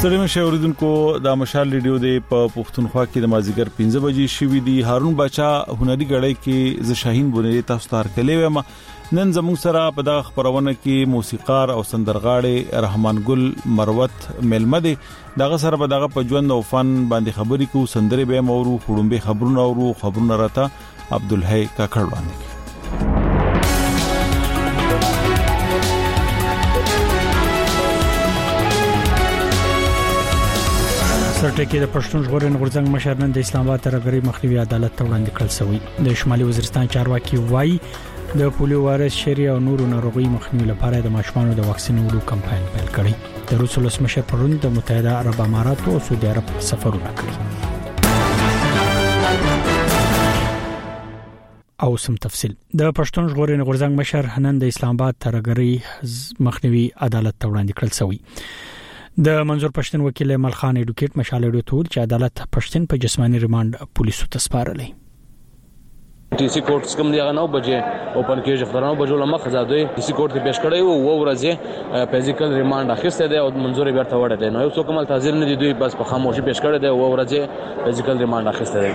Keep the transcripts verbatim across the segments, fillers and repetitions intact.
ستړي مشه اوریدونکو د مشال ریډیو د په پښتونخوا کې د مازیګر پنځه بجې شوې دي. هارون باچا هنري غړی کې ز شاهین بونې تاسو ته هرکلی وم. نن زموږ سره په دغه خبرونه کې موسیقار او سندرغاړي رحمان ګل مروت ملمده دغه سره په دغه په ژوند او فن باندې خبرې کوو. سندرې به مورو خړومبه خبرونه اورو خبرونه راته عبدالحی کاکړ باندې. سرټکی د پښتون ژغورنې غورځنګ مشر نن د اسلام آباد ترغري مخنیوي عدالت ته وړاندې کړل شوی. د شمالي وزیرستان چارواکي وایي د پولیو وایرس شری او نورو ناروغي مخنیوي لپاره د ماشومانو د واکسینولو کمپاین پیل کړی. د روس ولسمشر پرون د متحده عرب امارات او سعودي عرب سفرونه کړی. او سم تفصيل د پښتون ژغورنې غورځنګ مشر نن د اسلام آباد ترغري مخنیوي عدالت ته وړاندې کړل شوی. د منظور پښتون وکیل مل خان اډوکیټ مشال اډو ټول چې عدالت پښتون په جسمانی ریماند پولیسو ته سپارلې. ډي سي کورټ کوم دی هغه نو بجې اوپن کېج خبرونه بجول مخ زاده ډي سي کورټ ته پیش کړی وو او ورځې فزیکل ریماند اخیسته دی او منظور بیرته وړه دی. نو یو څوک مل تعزیر نه دی دوی بس په خاموشي پیش کړی دی او ورځې فزیکل ریماند اخیسته دی.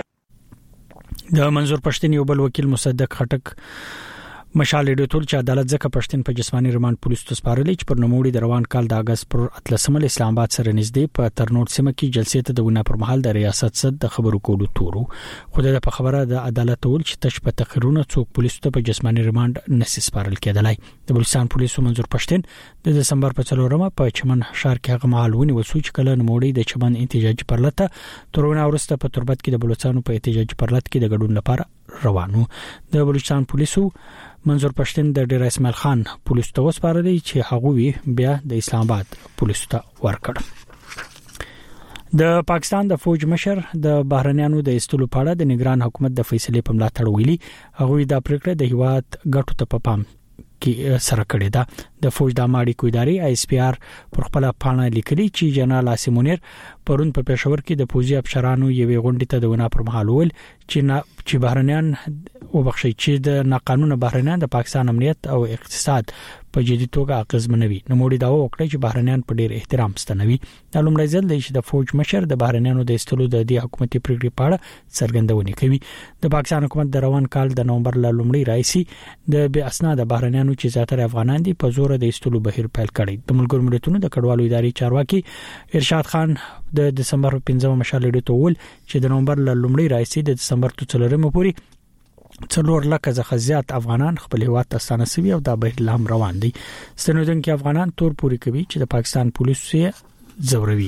د منظور پښتون یو بل وکیل مصدق خټک مشال اډو ټول چې عدالت ځکه پښتون په جسمانی ریماند پولیسو ته سپارلې چې پر نوموړي د روان کال د اگست پر اتلسمه اسلام آباد سره نږدې په ترنوټ سیمه کې جلسې ته د ونه پر مهال د ریاست صد د خبرو کولو تورو خدای په خبره د عدالت ټول چې تش په تقریرونه څوک پولیسو ته په جسمانی ریماند نسی سپارل کېدلای. د بلوچستان پولیسو منظور پښتون د دسمبر په څلورمه په چمن ښار کې هغه مهالونی وسو چې کله نوموړي د چمن احتجاجي پرلته ترونه ورسته په تربت کې د بلوچستان په احتجاجي پرلت کې د ګډون لپاره روانو. د بلوچستان پولیسو منظور پښتون د ډیر اسماعیل خان پولیسو ته وسپارلې چې هغه وی بیا د اسلام آباد پولیسو ته ورکړ. د پاکستان د فوج مشر د بهرنیانو د استلو پاړه د نگران حکومت د فیصلې په ملاتړ ویلي. هغه د پریکړه د هیواد ګټو ته په پام کې سره کړی دا. د فوج د ماړي کویداری آی اس پی آر پر خپل پاڼه لیکلي چې جنرال عاصم منیر پرون په پېښور کې د پوځي افسرانو یوې غونډې ته د ونه پر مهال ول چې چې بهرنیان وبخښي چې د ناقانونه بهرنیان د پاکستان امنیت او اقتصاد په جدي توګه اغیزمنوي. نو موږ دا وکړی چې بهرنیان په ډیر احترام ستنوي. د لومړي ځل چې د فوج مشر د بهرنیانو د استلو د دې حکومتي پریکړې په اړه څرګندونه کوي. د پاکستان حکومت د روان کال د نومبر ل لومړي رئیسي د بې اسناد بهرنیانو چې زیاتره افغانان دي په زور د استلو بهیر پیل کړی. د ملګرو ملتونو د کډوالو ادارې چارواکي ارشاد خان د دسمبر پنځمه مشال اډو ته ول چې د نومبر ل لومړي رئیسي د دسمبر څلورمه پورې څلور لکه څخه زیات افغانان خپل هیواد ته ستانسوي او د بهر لهم روان دي. ستنودونکو افغانان تور پوری کوي چې د پاکستان پولیسو یې زوروي.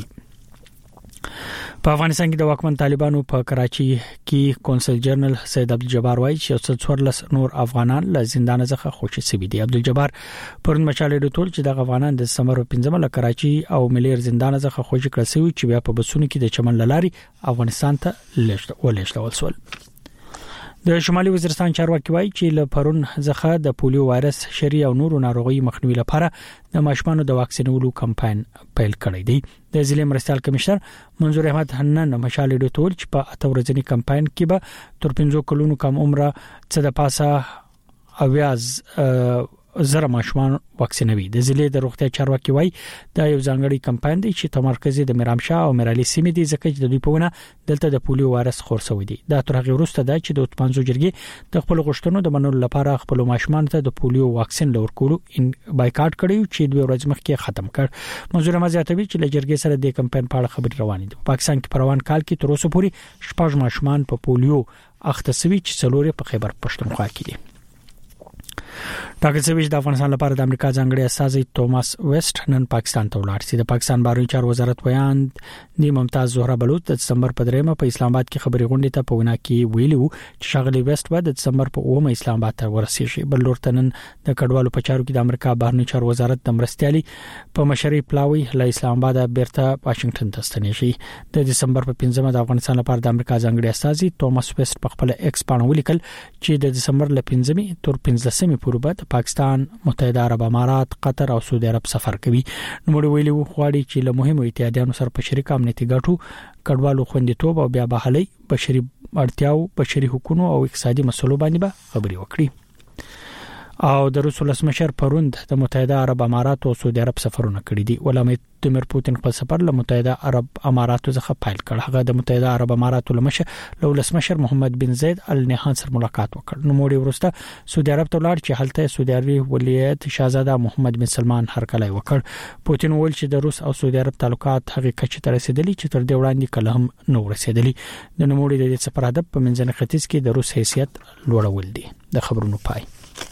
په افغانستان کې د واکمن طالبانو په کراچي کې کونسل جنرال سید عبدالجبار وایي چې څلورلس نور افغانان له زندان څخه خوشي شوي دي. عبدالجبار پرون مشال اډو ټول چې د افغانان د دسمبر پنځمه له کراچي او ملیر زندان څخه خوشي کړل شوی چې بیا په بسونو کې د چمن لاري افغانستان ته لېږل ولېږل شول. د شمالي وزیرستان چارواکي وایي چې له پرون ځخه د پولیو وایرس شری او نورو ناروغي مخنیوي لپاره د ماشومانو د واکسینولو کمپاین پیل کړی دی. د ضلع مرستیال کمشنر منظور احمد حنان مشال اډو ټول چې په اته ورځنی کمپاین کې به تر پنځو کلونو کم عمره څه د پاسه اویاز زره ماشومان واکسینوي. د ضلع د روغتیا چارواکي وایي دا یو ځانګړی کمپاین دی چې تمرکز د میرامشاه او میرالي سیمې دي ځکه چې د دوی په ونه دلته د پولیو وایرس خور شوی دی. دا تر هغه وروسته دا چې د اتپنځو جرګې د خپل غوښتنو د منلو لپاره خپل ماشومان ته د پولیو واکسین لورکولو بایکاټ کړی چې دوه ورځې مخکې ختم کړ. منظور مزیاتوي چې له جرګې سره د کمپاین په اړه خبرې روانې دي. پاکستان کې پروان کال کې تر اوسه پورې شپږ ماشومان په پولیو اخته شوي چې څلور په خیبر پښتونخوا کې دي. ټاکل شوی د افغانستان لپاره د امریکا ځانګړي استازي توماس ویسټ نن پاکستان ته ولاړ شي. د پاکستان بهرنی چارو وزارت بیان دی ممتاز زهرا بلوچ د دسمبر په دریمه په اسلام آباد کې خبري غونډه ته په ونه کې ویلي وو چې شاغلي ویسټ به د دسمبر په اومه اسلام آباد ته ورسیږي. بل لورته نن د کډوالو په چارو کې د امریکا بهرنی چارو وزارت د مرستيالي په مشري پلاوي له اسلام آباد بیرته واشنگټن ته ستنیږي. د دسمبر په پنځمه د افغانستان لپاره د امریکا ځانګړي استازي توماس ویسټ په خپل ایکس باندې ولیکل چې د دسمبر ل پنځمه تر پنځلسمه پورې به پاکستان، متحده عرب امارات، قطر او سعودي عرب سفر کوي. نو موږ ویلو غواړي چې له مهمو اتحادیانو سره په شریک امنیتي ګټو، کډوالو خوندیتوب او بیا بحالي، بشري اړتیاو، بشري حقوقو او اقتصادي مسلو باندې به خبري وکړي. او د روس ولسمشر پروند د متحده عرب امارات او سعودي عرب سفرونه کړی دي. ولادیمیر پوتین خپل سفر له متحده عرب امارات څخه پیل کړ. هغه د متحده عرب امارات ولسمشر له ولسمشر محمد بن زاید ال نهان سره ملاقات وکړ. نو موړي ورسته سعودي عرب ته لاړ چې هلته سعودي عرب ولایت شاهزاده محمد بن سلمان هرکلی وکړ. پوتین وویل چې د روس او سعودي عرب تعلقات هغه کچې ته رسیدلي چې تر دې وړاندې کله هم نو رسیدلي. د نوموړي د سفر هدف په منځني ختیځ کې د روس حیثیت لوړول دي. د خبرونو پای.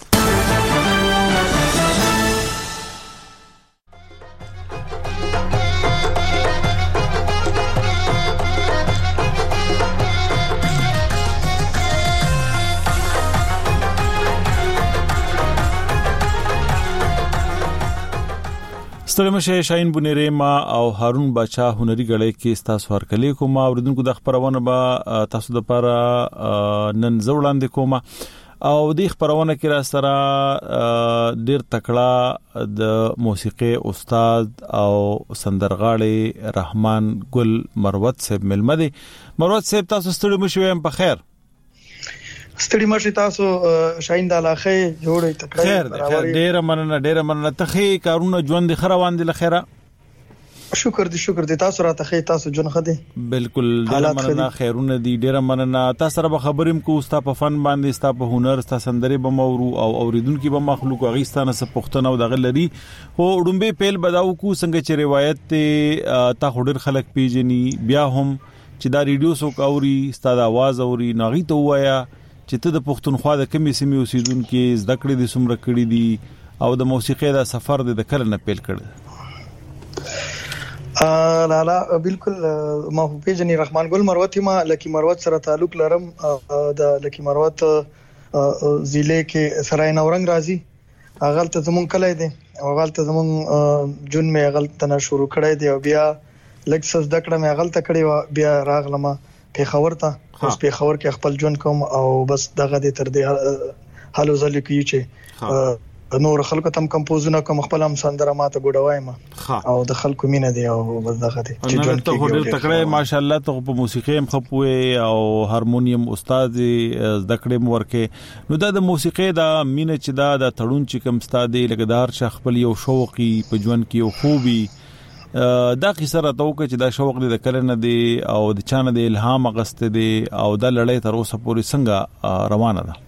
ستړي شاهین بنيري ما او هارون بچا هنري غړې کې ستاسو هرکلی کوم اوریدونکو د خبرونه به تاسو د لپاره نن زوړاندې کوم او د خبرونه کې را سره ډیر تکړه د موسیقي استاد او سندرغاړي رحمان ګل مروت صاحب ملمدي. مروت صاحب تاسو ستړي مشوم په خیر؟ ستړي مشه تاسو شاین د علاقه جوړې تکړه خیر خیر ډیر مننه ډیر مننه ته کارونه ژوند خروان دي لخيره. شکر دې شکر دې تاسو راته خې تاسو جون خدي بالکل ډیر مننه خیرونه دي ډیر مننه تاسو سره به خبرېم کو ستا په فن باندې ستا په هنر ستا سندري به مورو او اوریدونکو به مخلوق غیستانه سره پښتنه او دغه لري هو ډومبه پیل بداو کو څنګه چې روایت ته تا خډر خلک پیجنی بیا هم چې دا ریډیو سو کاوري ستا د आवाज اوري ناغي ته وایا چې ته د پښتونخوا د کمی سیمې اوسیدونکو زده کړې دي سمره کړې دي او د موسیقي د سفر د کله نه پیل کړ؟ ا لا لا بالکل ما په جنې رحمان ګل مروت ما لکی مروت سره تعلق لرم د لکی مروت ضلع کې سرای نورنګ راځي اغل ته زمون کله دي او اغل ته زمون جون مې اغل ته شروع کړی دی او بیا لکسس دکړه مې اغل ته کړی بیا راغلم په خبر ته اوس په خبر کې خپل جون کوم او بس دغه د تر دې حالو ځل کې چې نور خلکو تم کمپوزونه کوم خپل هم سندره ماته ګډوایم او د خلکو مینه دی او بس دغه دي چې جون ته هډل تکړه ماشاءالله ته په موسیقي هم خپوي او هارمونیم استاد زدکړې مورکه نو د موسیقي د مینه چې دا د تړون چې کوم استاد لګدار شخ خپل یو شوقي په ژوند کې یو خوبي دا قصه راته وکړه چې دا شوق دې د کله نه دی او د چانه د الهام غسته دی او د لړۍ تر اوسه پورې څنګه روانه ده؟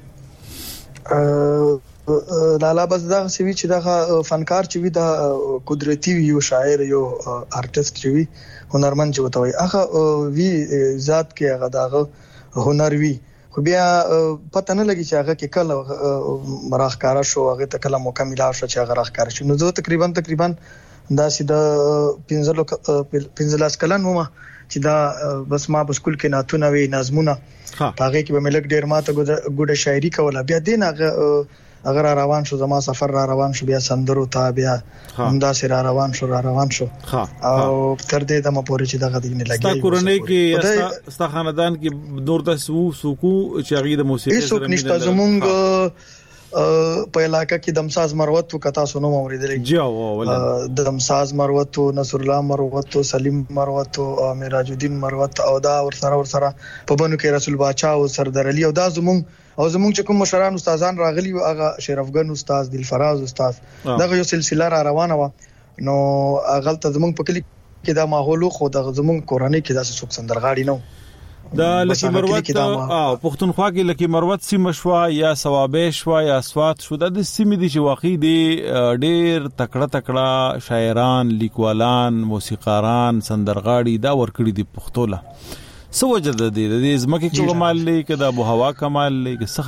لالا بس دا سوي چې دا فنکار چې وي دا قدرتي وي یو شاعر یو آرټیست چې وي هنرمند چې وته وي هغه وی ذات کې هغه داغه هنر وي خو بیا پته نه لګي چې هغه کې کله مراخکارا شو هغه ته کله مکمل شو چې هغه راخکار شو نو زه تقریبا تقریبا دا سیده پنځلو پنځلاس کلن ومه چې دا بس ما په سکول کې ناتونه وی نظمونه هغه کې به ملک ډیر ماته ګوډه شاعري کوله بیا دین هغه اگر روان شو زما سفر را روان شو بیا سندرو ته بیا همدا سره روان شو را روان شو او تر دې د مپورې چې دغه دینه لګي ستا کورنۍ کې ستا خاندان کې نور د سو سوکو چې هغه د موسیقي سره نشته زمونږ په علاقه کې دمساز مروت کتا سونو موریدلې جی او دمساز مروت نصر الله مروت سلیم مروت او معراج الدین مروت او دا ور سره ور سره په بنو کې رسول باچا او سردار علي او دا زمون او زمون چې کوم مشران استادان راغلي او هغه شرفګن استاد دلفراز استاد دغه یو سلسله را روانه و نو هغه ته زمون په کلی کې دا ماحول خو د زمون کورنۍ کې داسې څوک سندرغاړي نو دا لکی مروت او پښتونخوا کې لکی مروت سیمه شوا یا ثوابه شوا یا اسوات شو د سیمې دي چې واقعي دي ډېر تکړه تکړه شاعران لیکوالان موسیقاران سندرغاړي دا ورکړي دي پښتوله سو وجه د دې د زمکه کمال لیک د ابو هوا کمال لیک څه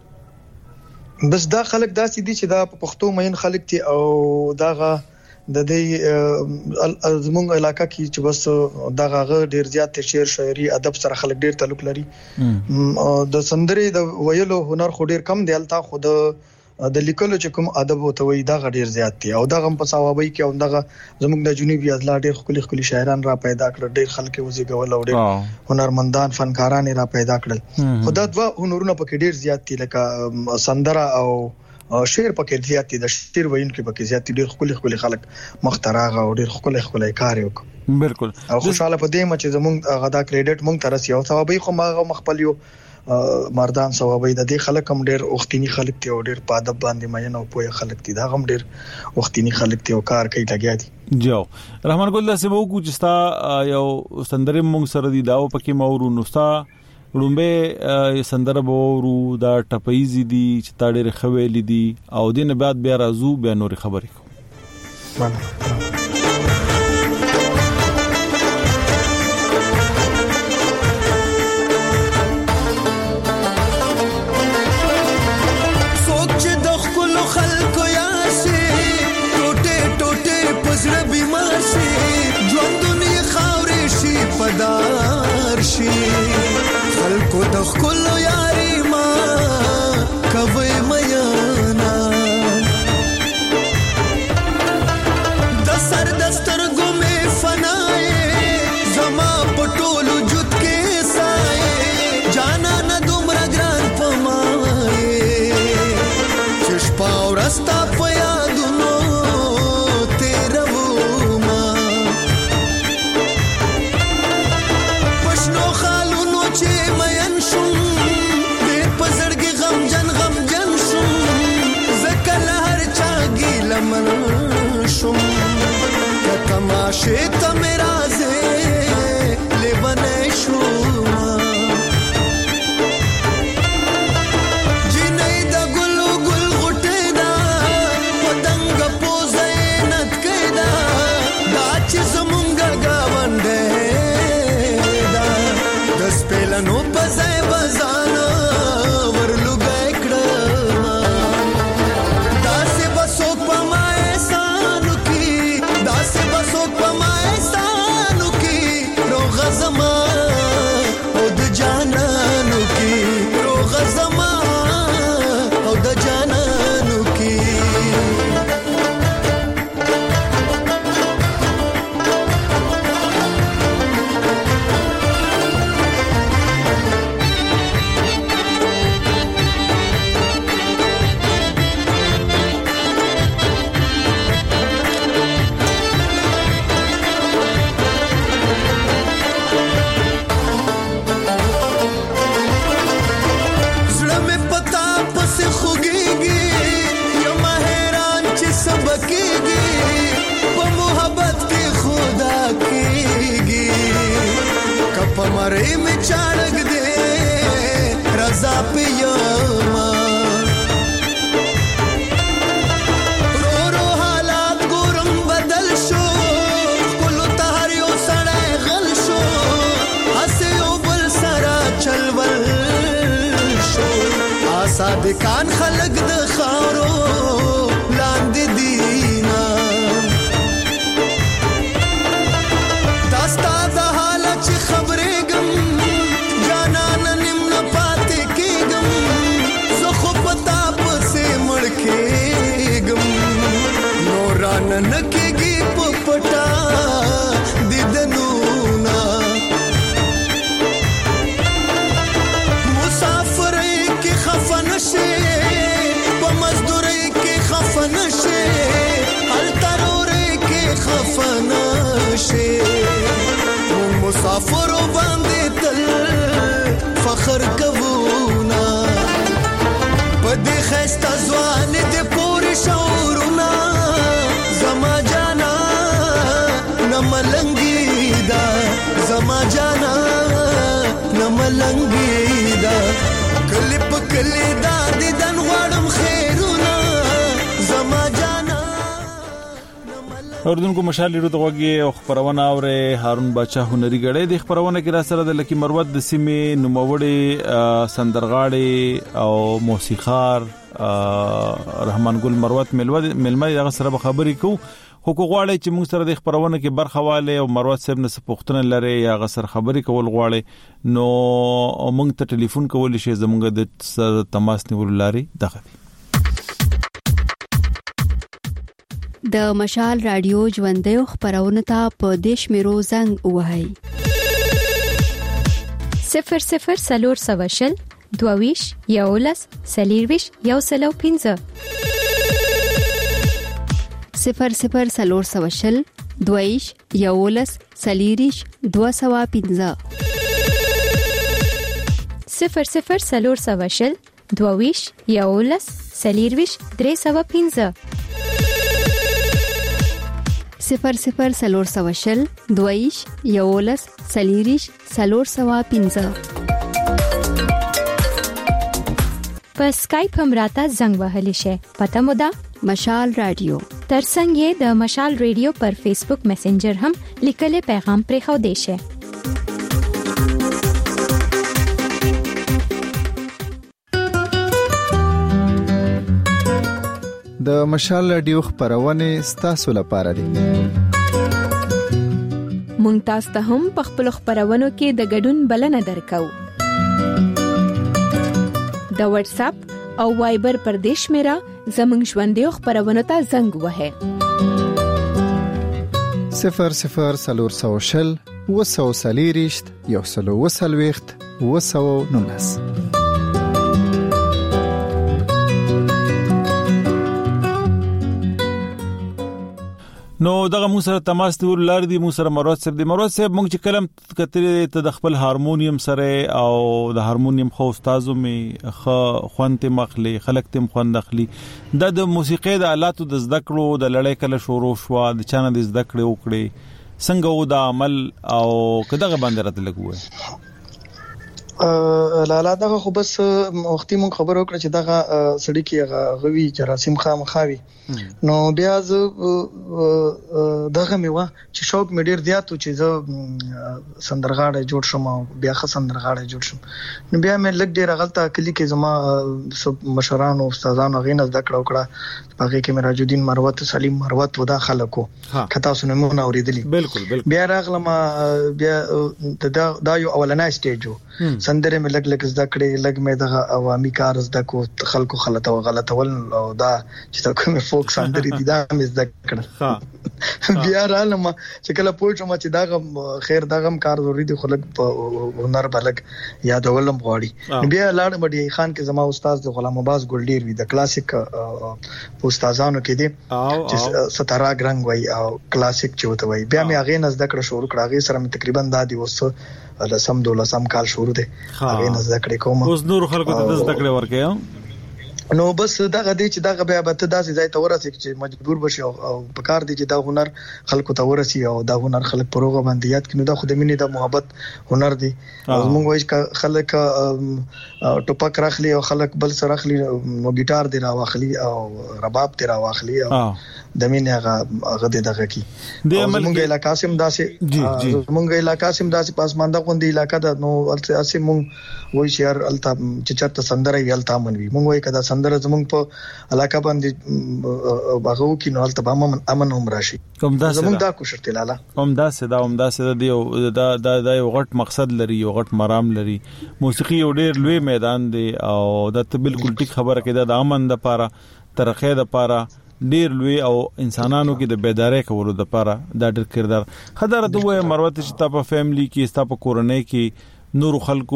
خبره بس دا خلک داسې دي چې دا پښتو مین خلک دي او داغه د دې زمونږ علاقہ کې چې بس دغه ډیر زیات شعر شاعري ادب سره خلک ډیر تعلق لري د سندري د ویلو هنر خو ډیر کم دی الته خو د لیکلو چې کوم ادب وته وي دغه ډیر زیات دی او دغه په ثوابي کې او دغه زمونږ د جنوبي اضلاع ډیر خولي خولي شاعران را پیدا کړل ډیر خلک وزګول او ډیر هنرمندان فنکاران را پیدا کړل خو دا دوه هنرونه پکې ډیر زیات دي لکه سندره او شعر پکې زیات دي د شعر وینکو پکې زیات دي ډیر خولي خولي خلک مختراغه او ډیر خولي خولي کار وکړي بالکل او خوشاله په دې مچ زمونږ غدا کریډټ مونږ ترسي او ثوابي خو ما مخبل یو مردان ثوابي د دې خلک هم ډېر وختینی خلک ته ډېر پادب باندې مې نه پوهه خلک دي دا هم ډېر وختینی خلک ته کار کوي لګیا دي جو رحمان ګل داسې وو کو چې ستا یو سندره مونږ سره دی داو پکې مورو نوستا لومبه سندره بورو دا ټپایزي دي چې تا ډېر خویل دي او دین بعد بیا رازو بیا نور خبرې کو خلکو د خپل یاري ما کوي میانا د سر دستر ګمې فنای زما پټول وجود کې سای جانا نه دومره ګران پمای چشپا ورستا پیا دونو تیرو ما پښنو خالونو چې مېن شوم دې پزړګي غم جن غم جن شوم زکل هر چاګي لمن شوم کتماشه ته میرا زه لبنه شوم جنې د ګل ګل غټه دا پدنګ پوزې نت کېدا دا چې زمونږ گاونډه نو پزای بزانا ورلوګای کړم داسې بسوک پمای سانو کی داسې بسوک پمای سانو کی روغ زما او د جانانو کی روغ زما او د جانانو کی پمره می چاړګ دې رضا پیما رو رو حالات ګورم بدل شو کول ته یو سړی غل شو اسه یو بل سره چلول شو آساد کان خلق د خاورو لاندې دینا داستا د حالت خبره نکېږي په پټا دیدنونا مسافرۍ کې خفن شي په مزدورۍ کې خفن شي الترورۍ کې خفن شي مسافر باندې تل فخر کوونا په دې خسته ځوان دې پوری شعورنا زما جانا نملنګي دا زما جانا نملنګي دا کلی په کلی دا دې دن غړم خیرونه زما جانا اردوونکو مشال لرو دغه او خبرونه اوره هارون بچا هنري غړې د خبرونه کې را سره د لکی مروت د سیمې نوموړي سندرغاړي او موسیقار رحمان ګل مروت ملمه دغه سره خبرې کو حقوق غواړي چې موږ سره د خبرونه کې برخه والے او مروت صاحب نه پوښتنه لري یا غسر خبرې کول غواړي نو موږ ته ټلیفون کول شي زموږ د تماس نیول لري دغه د مشال رادیو ژوندې خبرونه ته په دیش میرو زنګ وهاي صفر صفر سلور سواشل دوویش یولس سلیرویش یو سلو پینزه صفر صفر سلور سواشل دوویش یولس سلیریش دو سوا پینزه صفر صفر سلور سواشل دویش یولس سلیرویش درې سوه پنځه صفر صفر سلور سواشل دویش یولس سلیریش سلور سوه پنځه. په سکایپ هم راته زنګ وهلی شي. پته مو ده مشال رادیو. ترڅنګ یې د مشال رادیو پر فیسبوک میسنجر هم لیکلي پیغام پرې خو دی شي. د مشال رادیو خبرونه ستاسو لپاره دي. مونږ تاسو ته هم په خپل خبرونو کې د ګډون بلنه درکو. د واتس اپ او وایبر پر دیش میرا زمنګ ژوندې خبرونه ته زنګ وهه صفر صفر سلور سوشل وسو سلیریشت یو سلو وسلويخت وسو نونس. نو دغه مو سره تماس دی ولر دی مو سره مراد صاحب دی مراد صاحب مونږ چې کلم کتلې ته د خپل هارمونیم سره او د هارمونیم خو استادو می خ خوانته مخلي خلک تم خوند اخلي د موسیقي د آلاتو د زده کړو د لړۍ کله شروع شو د چانه د زده کړې وکړي څنګه و د عمل او کداغه باندې راته لګوي لاله دغه خو بس وختي مون خبر وکړه چې دغه سړی کې غوي جراثیم خامخاوي نو بیا ز دغه میوه چې شوق مې ډیر زیاتو چې زه سندرغاړی جوړ شم بیا خه سندرغاړی جوړ شم نو بیا مې لګ ډیر غلطه کلی کې زما سب مشرانو استادانو غینه زده کړه وکړه هغه کې مې راجودین مروت سلیم مروت ودا خلکو کتا سنمونه اوریدلی بالکل بالکل بیا راغلم بیا دا دا یو اولنۍ سټیجو سندره مې لګ لګ زده کړې لګ مې دغه عوامي کار زده کو خلکو غلطه او غلطه ول او دا چې تا کومه فوک سندري دي دا مې زده کړه بیا رالم چې کله پوښتم چې دا خیر دغه کار ضروري دي خلک په هنر بلګ یادولم غواړي بیا لاړ مډي خان کې زما استاد د غلام عباس ګلډیر وی د کلاسیک استادانو کې دي چې ستاره رنگ وای او کلاسیک چوت وای بیا مې هغه نزد کړ شروع کړ هغه سره مې تقریبا دادی وسه لسم دولسم کال شروع دي هغه نزد کړ کوم اوس نور خلکو ته نزد کړ ورکه نو بس دغه دي چې دغه بیا به ته داسې ځای ته ورسې چې مجبور بشي او په کار دي چې دا هنر خلکو ته ورسي او دا هنر خلک پروغه باندې یاد کینو دا خو د مینې د محبت هنر دی موږ وایي خلک ټوپک راخلي او خلک بل سره راخلي نو ګیټار دی راوخلي او رباب دی راوخلي او د مینې هغه هغه دغه کی موږ علاقې سم داسې موږ علاقې سم داسې پاسمانده غوندي علاقې ده نو اسې موږ وایي شهر التا چې چرته سندره یې التا منوي موږ وایي کدا سندره زموږ په علاقې باندې باغو کې نو التا امن امن هم راشي کوم دا زموږ دا کوشش تلاله هم دا سدا هم دا سدا دی دا دا یو غټ مقصد لري یو غټ مرام لري موسیقي یو ډېر لوی میدان دی او دا ته بالکل ټیک خبره کې د امن د پاره ترخه د پاره ډیر لوی او انسانانو کې د بیدارۍ کولو د پاره دا ډیر کردار خدای دوه مروت چې تاسو په فیملی کې تاسو په کورنۍ کې نور خلکو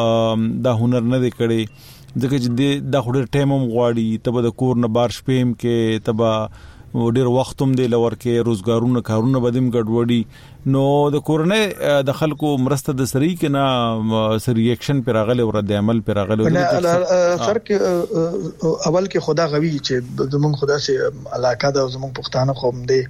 دا هنر نه دی کړی ځکه چې دا خوري ټایم هم غواړي تبه د کور نه بار شپېم کې تبه ډیر وخت هم دی لور کې روزګارونه کارونه بدیم ګډوډي نو د کورنۍ د خلکو مرسته د سری کې نه سری ریاکشن پر راغله او رد عمل پر راغله سر کې اول کې خدا غوي چې زمون خدا سي علاقه د زمون پښتانه قوم دی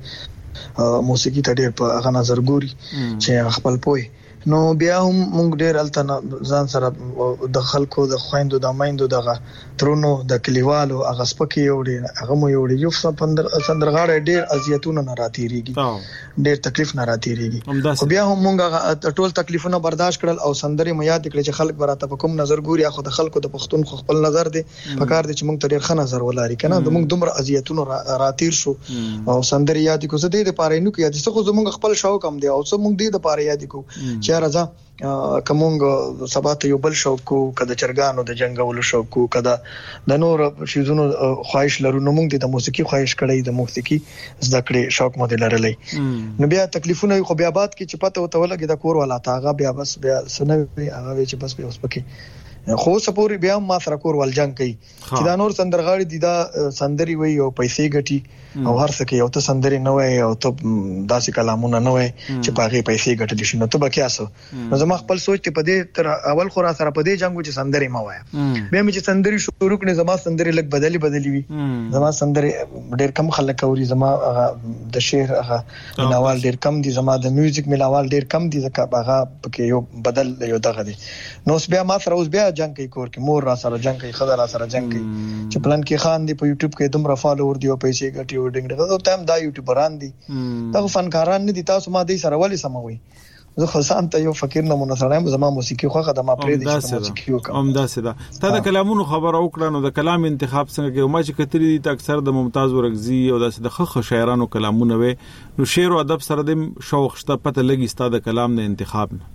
موسیقي ته ډیر په هغه نظر ګوري چې خپل پوي نو بیا هم مونږ ډیر الته ځان سره د خلکو د خويندو د مایندو دغه ترونو د کلیوالو هغه سپکی وړي هغه مو وړي یو سندرغاړي ډیر اذیتونه نه راتيږي ډیر تکلیف نه راتيږي خو بیا هم مونږ ټول تکلیفونه برداشت کړل او سندري مو یاد کړل چې خلک براته په کوم نظر ګوري خو د خلکو د پښتون خو خپل نظر دی په کار دي چې مونږ ته ډیر ښه نظر ولاري کنه د مونږ دومره اذیتونه راتیر شو او سندري یاد کو زه دې لپاره نو کې یاد څه خو زمونږ خپل شوق هم دی او څه مونږ دې لپاره یاد کو چې راځه کومونګ سبا ته یو بل شوق کو کده چرګانو د جنگولو شوق کو کده د نور شیزونو خواهش لرو نو موږ د موسیقي خواهش کړی د موسیقي زده کړې شوق مو دلرلې نو بیا تکلیفونه خو بیا بعد کې چې پته وته ولګي د کور والا تاغه بیا بس بیا سنوي هغه چې بس بیا اوس پکې خو سپوري بیا ما سره کور ولجنګ کوي چې دا نور سندرغاړي دي دا سندري وي او پیسې ګټي او هر څه کې یو ته سندري نه وي او ته داسې کلامونه نه وي چې پاغي پیسې ګټل شي نو ته بکیاسو نو زما خپل سوچ ته پدې تر اول خورا سره پدې جنگو چې سندري ما وای بیا مې چې سندري شروع کړې زما سندري لګ بدلی بدلی وي زما سندري ډېر کم خلک اوري زما د شعر هغه ملاوال ډېر کم دي زما د میوزیک ملاوال ډېر کم دي ځکه هغه پکې یو بدل یو دغه دي نو بیا ما سره اوس بیا جنگ کوي کور کې مور را سره جنگ کوي خدای را سره جنگ کوي چې پلان کې خان دی په یوټیوب کې دومره فالوور دی او پیسې ګټي او ډنګ ډنګ او تام دا یوټیوبران دي دا فنکاران نه دي تاسو ما دې سره ولې سموي زه خصان ته یو فقیر نمونه سره زما موسیقي خوخه د ما پرې دي چې موسیقي وکم هم دا سدا ته د کلامونو خبر او کړه نو د کلام انتخاب څنګه کې ما چې کتري دي اکثر د ممتاز ورغزي او د خخ شاعرانو کلامونه وي نو شعر او ادب سره د شوق شته پته لګي ستاده کلام نه انتخاب نه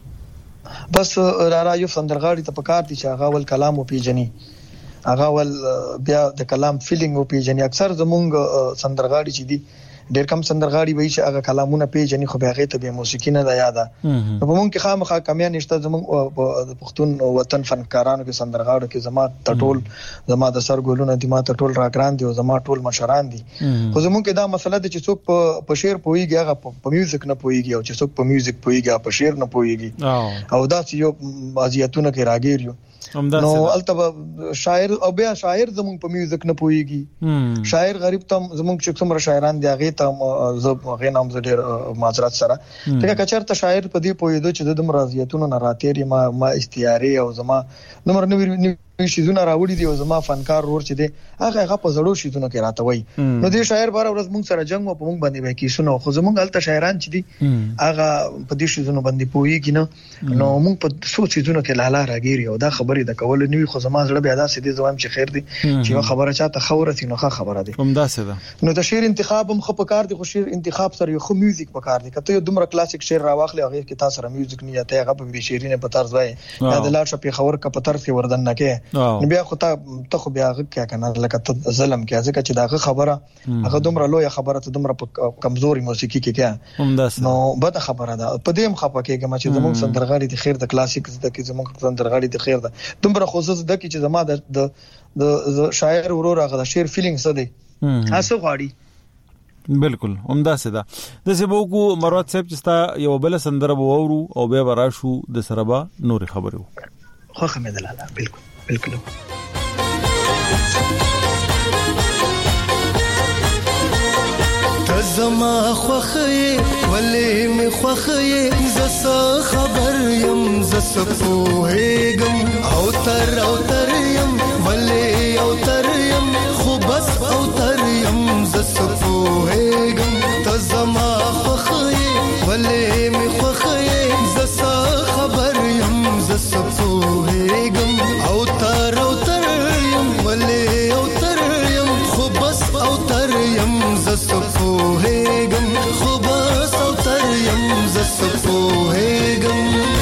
بس را را یو سندرغاړي ته پکار دي چې هغه ول کلام او پیجني هغه ول بیا د کلام فیلینګ او پیجني اکثر زمونږ سندرغاړي چې دي ډېر کم سندرغاړي وایي چې هغه کلامونه پیجني خو به هغه ته به موسیقي نه دا یاده نو په مونږ کې خامخا کمیان نشته زمونږ د پښتون وطن فنکارانو کې سندرغاړو کې زما ټټول زما د سرګولونه دي ما ټټول راګران دي او زما ټول مشران دي خو زمونږ کې دا مسله ده چې څوک په شعر پويږي هغه په میوزیک نه پويږي او چې څوک په میوزیک پويږي په شعر نه پويږي او دا چې یو ازیاتونه کې راګیر یو نو البته شاعر او بیا شاعر زمونږ په میوزیک نه پويږي شاعر غریب ته زمونږ چې څومره شاعران دي هغه ته زه غي نام زه ډېر معذرت سره ته کچرته شاعر په دې پويدو چې د مرضیاتونو نه راتېری ما ما استیاري او زما نمبر نو شي زونه راوړي دي او زما فنکار ور چې دي هغه هغه په زړو شي زونه کې راته وای نو دې شاعر بار ورځ مونږ سره جنگ او په مونږ باندې وای کی سنو خو زمونږ الته شاعران چې دي هغه په دې شي زونه باندې پويږي نو نو مونږ په سوچ زونه کې لاله راګيري او دا خبرې د کول نوې خو زما زړه بیا دا سې زوام چې خیر دي چې خبره چاته خورتي نو خبره دي هم دا څه نو د شعر انتخاب هم خو په کار دي خو شعر انتخاب سره یو خو میوزیک په کار دي کته یو دومره کلاسیک شعر راواخلې هغه کې تاسو سره میوزیک نه یاته هغه په شعرینه په طرز وای دا د لاړ شپې خبر کا په طرز کې وردن نه کې نو بیا خو ته خو بیا هغه کیا کنه لکه ته ظلم کې ځکه چې داغه خبره هغه دومره لوی خبره ته دومره کمزوري موسیقي کې کیا نو بد خبره ده په دې مخه پکې چې زموږ سندرغاړي د خیر د کلاسیک د کې زموږ سندرغاړي د خیر ده دومره خصوص د کې چې زما د د شاعر ورور هغه شعر فیلینګ څه دی هڅه غواړي بالکل عمده سدا د سبوکو مروت صاحب چې ستا یو بل سندره وورو او به وراشو د سربا نور خبرو خو خمه دلاله بالکل بالکل تزما خوخه ولې می خوخه زس خبر يم زس پوهېګم او تر او تر يم ولې او تر يم خو بس او تر يم زس پوهېګم تزما خوخه ولې می خوخه زس خبر يم زس پوهېګم او تر او تر يم ولې او تر يم خو بس او تر يم زس پوهېګم خو بس او تر يم زس پوهېګم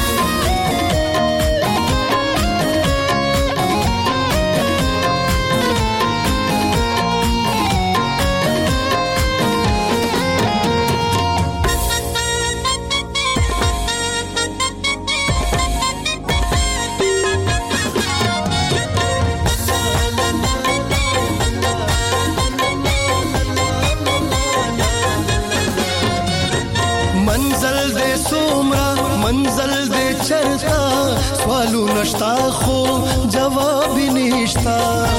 منزل دې چرتا سوالو نشتا خو جواب نشتا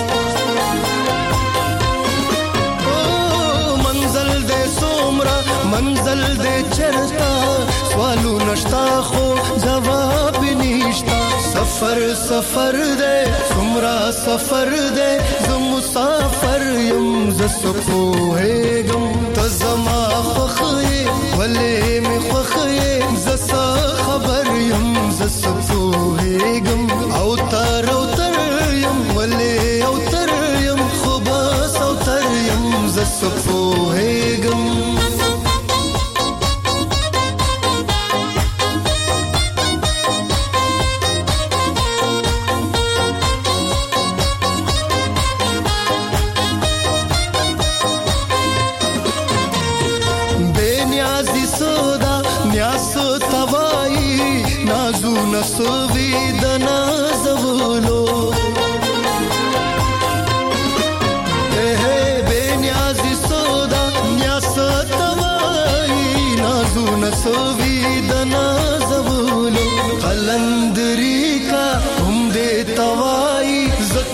منزل دې سومرا منزل دې چرتا سوالو نشتا خو جواب نشتا سفر سفر دې سومرا سفر دې زم مسافر يم زس پوهېګم تزما خوخه ولې می خوخه زس خبر يم زس پوهېګم او تر او تر يم ولې او تر يم خو بس او تر يم زس پوهېګم نسوي د نازو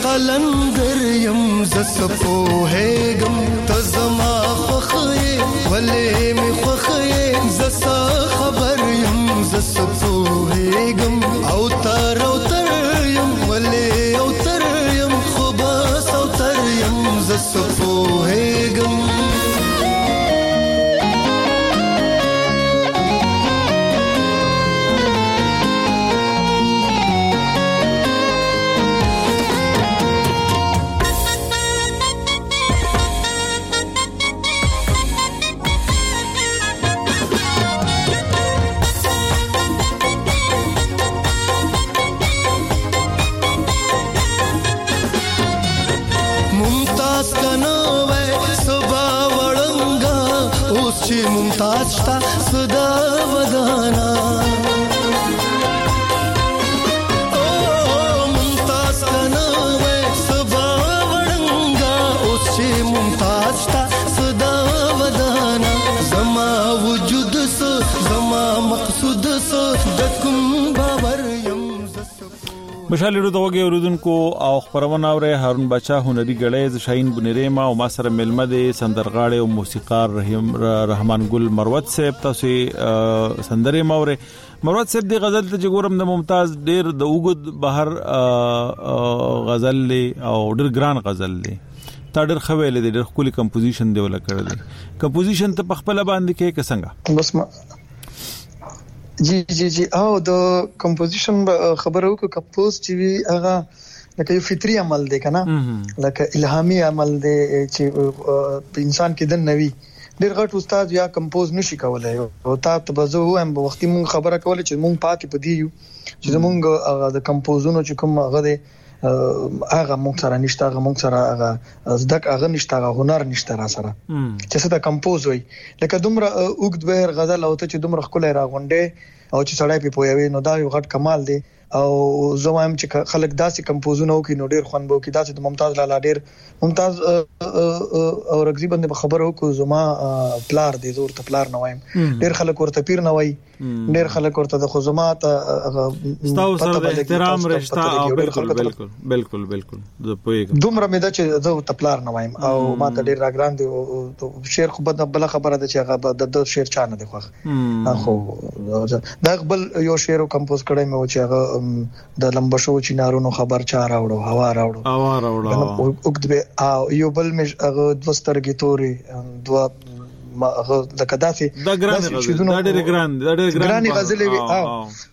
قلندر يم زس پوهېږم ته زما خوښې ولې مې خوښې زس خبر يم زس پوهېږم او تر او تر يم ولې او تر يم خو بس او تر يم زس پوهېږم ممتاز شتا صدا ودانا او ممتاز کنا وې سبا وړنګا او چې ممتاز شتا صدا ودانا زما وجود سو زما مقصود سو د کوم باور يم مشال ډو دغه اوردونکو او خبرونه اوره هارون بچا هنري غړې ز شاهین بنریما او ما سره ملمه دي سندرغاړي او موسیقار رحیم رحمان ګل مروت صاحب تاسو سندرې ماوره مروت صاحب دی غزل ته جوړم د ممتاز ډیر د اوګد بهر غزل لی او ډیر ګران غزل لی تا ډیر خویل دي ډیر خولي کمپوزیشن دی ولا کړل کمپوزیشن ته پخپل باندې کې څنګه بس ما جی جی جی او د کمپوزیشن خبرو کو کمپوز چې وی هغه لکه یو فطری عمل دی کنه لکه الهامي عمل دی چې په انسان کې د نوي ډیر غټ استاد یا کمپوز نشي کولای او تا ته بزو هم وختي مون خبره کوله چې مون پاتې پدیو چې مونږ هغه د کمپوزونو چې کوم هغه دی هغه مونږ سره نشته هغه مونږ سره هغه زدک هغه نشته هغه هنر نشته را سره چې څه د کمپوز وي لکه دومره اوګد وهر غزل او ته چې دومره خلک راغونډه او چې سړی په پویوي نو دا یو غټ کمال دی او زموږ چې خلک داسې کمپوزونه وکي نو ډیر خوان بو کې داسې د ممتاز لاله ډیر ممتاز او رغزي باندې خبر وکړو زما پلار دی زور ته پلار نه وایم ډیر خلک ورته پیر نه وای ډیر خلک ورته د خزمات ستاسو سره د احترام رشتہ او بالکل بالکل بالکل بالکل د پویګم دومره مې دا چې زه ته پلار نه وایم او ما ته ډیر راګران دی شعر خو بل خبره ده چې هغه د شعر چانه دی خو خو دا خپل یو شعر کمپوز کړی مې و چې هغه د لمبشو چینارونو خبر چا راوړو هوا راوړو هوا راوړو وګدبه او یو بل مې هغه دوسترګي توري دوا ما هغه د کدافي دا ګران غزل دا ډېر ګران دا ډېر ګران غزل وي او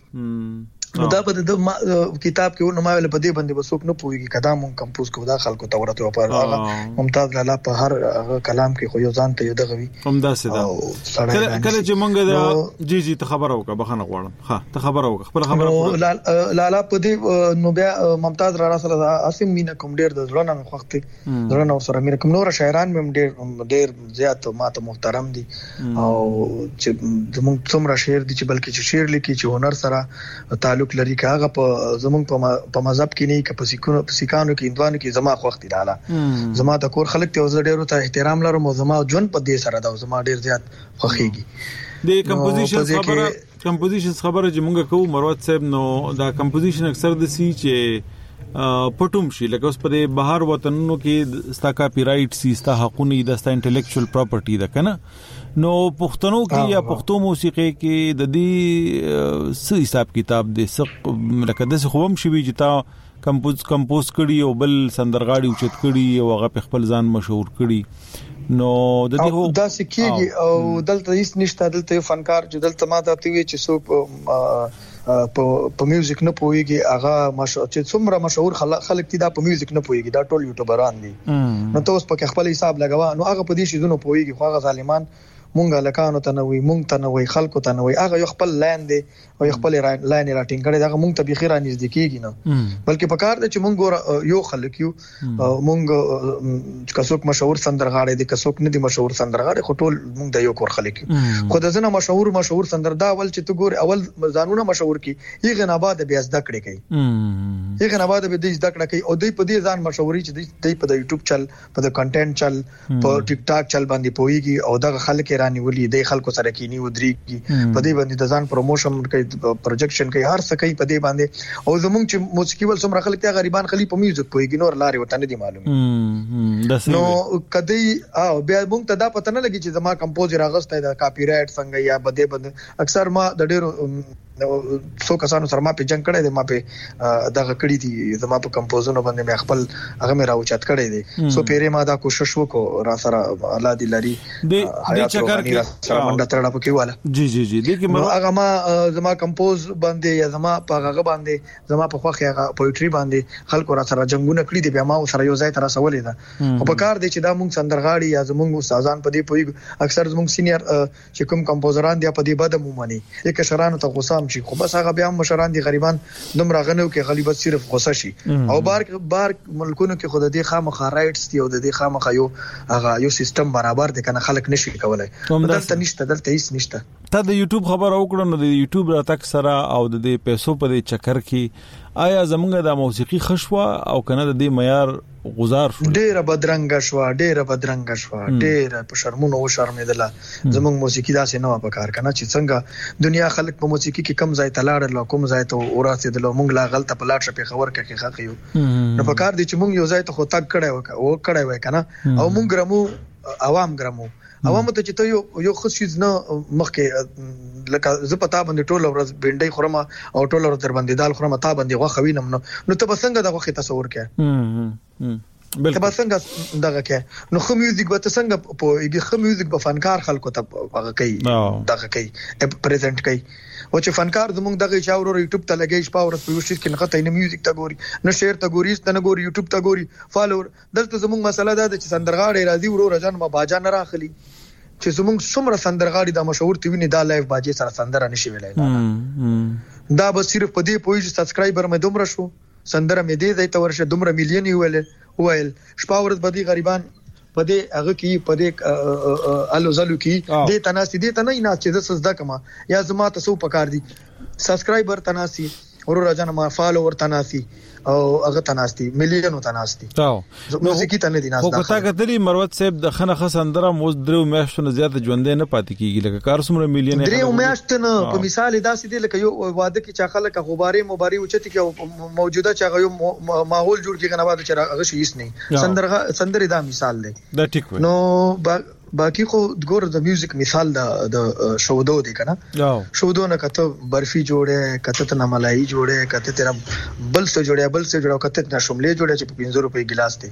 نو دا په د کتاب کې نو ما ول په دې باندې وسوک نه پويږي کدام کمپوز کو دا خلکو ته ورته په هغه ممتاز لاله په هر کلام کې خو یو ځان ته یو دغه وي هم دا سده کله چې مونږ دا جی جی ته خبر اوکه بخنه غواړم ها ته خبر اوکه خپل خبره لاله په دې نو بیا ممتاز را سره اسیم مینا کوم ډیر د ځلونه وخت ځلونه سره مینا کوم نور شاعران مې ډیر ډیر زیات ماته محترم دي او چې موږ څومره شعر دي چې بلکې چې شعر لیکي چې هنر سره تعلق لري کاغه په زمونږ په مذهب کې نه کې په سیکونو په سیکانو کې اندوانو کې زما خوښ دي لاله زما د کور خلک ته زړه ډیرو ته احترام لرم او زما جون په دې سره دا زما ډیر زیات خوښيږي د کمپوزیشن خبره کمپوزیشن خبره چې مونږ کوو مروت صاحب نو دا کمپوزیشن اکثر د سی چې پټوم شي لکه اوس په بهر وطنونو کې ستا کاپی رائټ سي ستا حقونه د ستا انټلیکچوال پراپرټي ده کنه نو پښتنو کې یا پښتو موسیقي کې د دې څه حساب کتاب دې څه لکه د څه خوم شي چې تا کمپوز کمپوز کړي او بل سندرغاړي اوچت کړي او هغه په خپل ځان مشهور کړي نو د دې هو دا سکیږي او دلته هیڅ نشته دلته فنکار چې دلته ما ته وی چې څوک په په میوزیک نه پويږي هغه مشهور چې څومره مشهور خلک دي دا په میوزیک نه پويږي دا ټول یوټیوبران دي نو تاسو په خپل حساب لګوا نو هغه په دې شي زونه پويږي خو هغه ظالمان مونږه لکانو ته نوې مونږ ته نوې خلکو ته نوې هغه یو خپل لاین دی او خپل لاین راټینګ کړي دا مونږ ته به خیره نږدې کیږي نه بلکې په کار دی چې مونږ یو خلک یو مونږ کڅوک مشهور سندرغاړي دي کڅوک نه دي مشهور سندرغاړي خو ټول مونږ د یو کور خلک یو خو د ځنه مشهور مشهور سندردا اول چې تو ګور اول ځانونه مشهور کی یغه نه بعد بیا زده کړي کوي یغه نه بعد به دې زده کړي کوي او دوی په دې ځان مشهوري چې دوی په د یوټیوب چل په د کنټینټ چل په ټیک ټاک چل باندې پويږي او دا خلک مشران ولي د خلکو سره کینی ودرېږي په دې باندې د ځان پروموشن کوي پروجیکشن کوي هر څه کوي په دې باندې او زمونږ چې موسیقي ول څومره خلک ته غریبان خلی په میوزیک پوي ګنور لاري وته نه دي معلوم نو کدی او بیا موږ ته دا پته نه لګي چې زما کمپوزر اغسته د کاپی رائټ څنګه یا بده بده اکثر ما د ډېرو څو کسانو سره ما په جنگ کړی دی ما په دغه کړی دي زما په کمپوزونو باندې مې خپل هغه مې راوچت کړی دي سو پیره ما دا کوشش وکړو را سره الله دې لري د چکر کې سره منډه ترړه پکې واله جی جی جی د کې هغه ما زما کمپوز باندې یا زما په هغه باندې زما په خوخه هغه پوئټری باندې خلکو را سره جنگونه کړی دي بیا ما سره یو ځای تر رسولې ده او په کار دي چې دا موږ سندرغاړي یا زموږ استادان په دې پوي اکثر زموږ سینیئر چې کوم کمپوزران دي په دې بده مو مني یک شرانو ته غوسام شي خو بس هغه بیا مشران دي غریبان دومره غنو کې غلیبت صرف غوسه شي او بار بار ملکونو کې خود دې خامخا رائټس دي او دې خامخا یو هغه یو سیستم برابر دي کنه خلک نشي کولای دلته نشته دلته هیڅ نشته ته د یوټیوب خبر او کړو نو د یوټیوب را تک سره او د دې پیسو په دې چکر کې آیا زمونږ د موسیقي خشوا او کنه د دې معیار غزار شو ډېر بدرنګ شو ډېر بدرنګ شو ډېر په شرمونو او شرمېدله زمونږ موسیقي داسې نه په کار کنه چې څنګه دنیا خلک په موسیقي کې کم ځای تلاړل کوم ځای ته ورسېدل مونږ لا غلطه په لاټ شپې خبر کې خخیو نو په کار دي چې مونږ یو ځای ته خو تک کړه او کړه وای کنه او مونږ ګرمو عوام ګرمو عوام ته چې ته یو یو خصيز نه مخکې لکه ز پتا باندې ټول ورځ بنډي خورما او ټول ورځ در باندې دال خورما تا باندې غوخه وینم نو نو ته بسنګ دغه خې تصور کې بالکل ته بسنګ دغه کې نو خو میوزیک به څنګه په یګ خو میوزیک په فنکار خلکو ته هغه کوي دغه کوي پریزنټ کوي او چې فنکار زموږ دغه چاورو یوټیوب ته لګي شپه ورځ په وشي کې نه خته نه میوزیک ته ګوري نه شعر ته ګوري نه ګوري یوټیوب ته ګوري فالوور دلته زموږ مسله ده چې سندرغاړي راځي ورو رجن ما باجا نه راخلي چې زموږ څومره سندرغاړي د مشهور ټي وی نه دا لایف باجې سره سندره نشي ویلای دا به صرف په دې پوي چې سبسکرایبر مې دومره شو سندره مې دې ځای ته ورشه دومره میلیون ویل ویل شپه ورځ بدی غریبان په دې هغه کې په دې الو زلو کې دې تناسي دې ته نه نه چې زده کما یا زما ته سو پکار دي سبسکرایبر تناسي ورو راځنه ما فالوور تناسي او هغه تناسي میلیونو تناسي نو موسیقي ته نه دي ناسته خو کته کتلی مروت صاحب د خنه خسندره موز درو میاشتونه زیات ژوندې نه پاتې کیږي لکه کار سمره میلیون درو میاشتونه په مثال داسې دي لکه یو واده کې چې خلک غباري مباري اوچتي کې موجوده چې یو ماحول جوړ کې غنوا چې هغه شي نه سندره سندره دا مثال دی دا ټیک نو باقي خو ګور د میوزیک مثال د د شودو دی کنه شودو نه کته برفي جوړه کته ته ملایي جوړه کته تیرا بل څه جوړه بل څه جوړه کته نه شملې جوړه چې په پنځه روپۍ ګلاس دی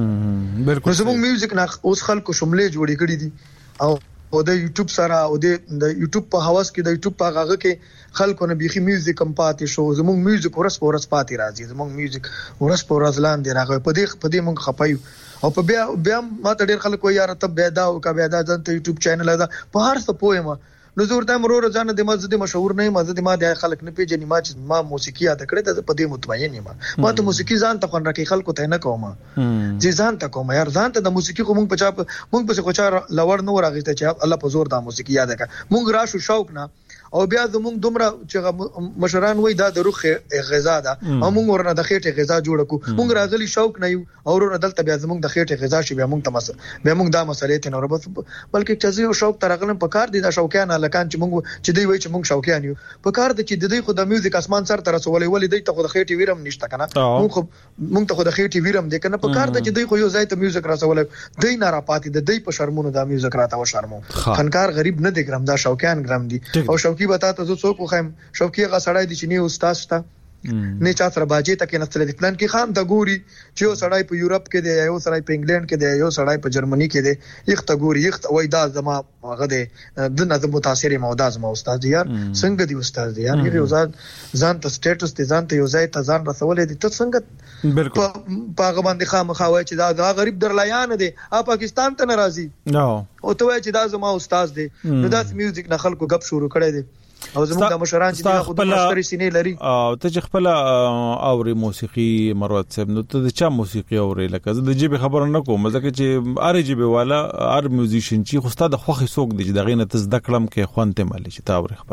بالکل زموږ میوزیک نه اوس خلکو شملې جوړې کړې دي او او د یوټیوب سره او د یوټیوب په حواس کې د یوټیوب په هغه کې خلکو نه بيخي میوزیک کم پاتې شو زموږ میوزیک ورس ورس پاتې راځي زموږ میوزیک ورس ورس لاندې راغی په دې په دې مونږ خپایو او په بیا بیا ما ته ډېر خلک وایي یار ته بيدا او کا بيدا ځنته یوټیوب چینل دا په هر څه پوهه نو زور ته مرور ځان د مزه د مشهور نه مزه ما د خلک نه پیژنې ما چې ما موسیقي یاد کړې ته په دې مطمئن یم ما ته موسیقي ځان ته خون راکې خلکو ته نه کوم چې ځان ته کوم یار ځان ته د موسیقي خو مونږ په چا مونږ په کوچا لور نو راغی ته چې الله په زور د موسیقي یاد کړه مونږ راشو شوق نه او بیا زموږ دومره چې مشران وای دا د روح غذا ده او موږ ورنه د خېټه غذا جوړ کو موږ راځلی شوق نه یو او ورنه دلته بیا زموږ د خېټه غذا شي بیا موږ ته مس بیا موږ دا مسلې ته نه رب بلکې چې یو شوق ترغلم په کار دي دا شوقیان لکان چې موږ چې دی وای چې موږ شوقیان یو په کار دي چې د دې خو د میوزیک اسمان سره تر رسولې ولې دی ته خو د خېټه ویرم نشته کنه موږ موږ ته خو د خېټه ویرم دي کنه په کار دي چې دی خو یو ځای ته میوزیک رسولې دی نه را پاتې د دی په شرمونو د میوزیک راته و شرمو فنکار غریب نه دي ګرام دا شوقیان ګرام دي او شوقي بتا ته زه خو خیم شوقي غا سړی دي چې نه استاد شته نه چا سره باجی تکې نستل دي پلان کې خام ته ګوري چې یو سړی په یورپ کې دی یو سړی په انګلند کې دی یو سړی په جرمني کې دی یخ ته ګوري یخ وای دا زما هغه دی د نظم متاثر موداز ما استاد یار څنګه دی استاد یار یو ځان ځان ته سټیټس دي ځان ته یو ځای ته ځان رسولې دي ته څنګه بالکل په هغه باندې خامخاوي چې دا دا غریب درلیان دی ا پاکستان ته ناراضي نو او ته وای چې دا زما استاد دی نو دا میوزیک نه خلکو غب شروع کړي دي او زموږ د مشران چې خود مشتري سینې لري او ته چې خپل اوري موسیقي مروت صاحب نو ته چا موسیقي اوري لکه زه د جيبه خبر نه کوم ځکه چې ار جيبه والا ار میوزیشن چې خو ستاسو د خوخي سوق دي چې دغه نه تز دکړم کې خوانته مالي چې تا اوري خبره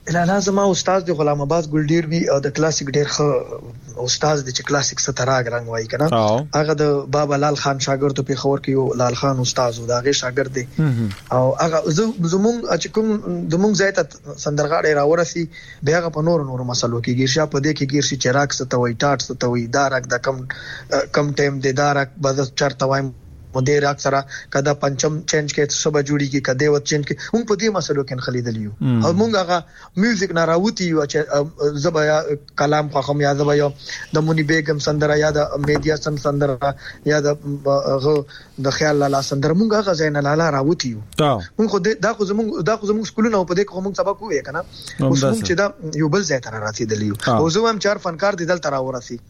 لازم استاد د غلام عباس ګلډیر وی او د کلاسیک ډیر ښه استاد د چې کلاسیک ستراګ رنگ وای کنه هغه د بابا لال خان شاګرد په خبر کې یو لال خان استاد او داغه شاګرد دی او هغه زمون چې کوم زمون ځای ته سندرغاړي راورسي بیا هغه په نور نور مسلو کې ګیرشا په دې کې ګیرشي چراغ ستوي ټاټ ستوي دارک د کم کم ټیم د دارک بز چرته وای مدیر اکثر کدا پنچم چینج کې صبح جوړی کې کده و چینج کې هم په دې مسلو کې خلیدلیو او مونږ هغه میوزیک نه راوتی یو چې زبیا کلام خو هم یا زبیا د مونی بیگم سندره یا د میډیا سن سندره یا د د خیال لاله سندره مونږ هغه زین لاله راوتی یو مونږ خو دا خو زمونږ دا خو زمونږ سکولونه په دې کوم سبق وې کنه اوس مونږ چې دا یو بل ځای ته راتېدلیو او زه هم چار فنکار دي دلته راورسي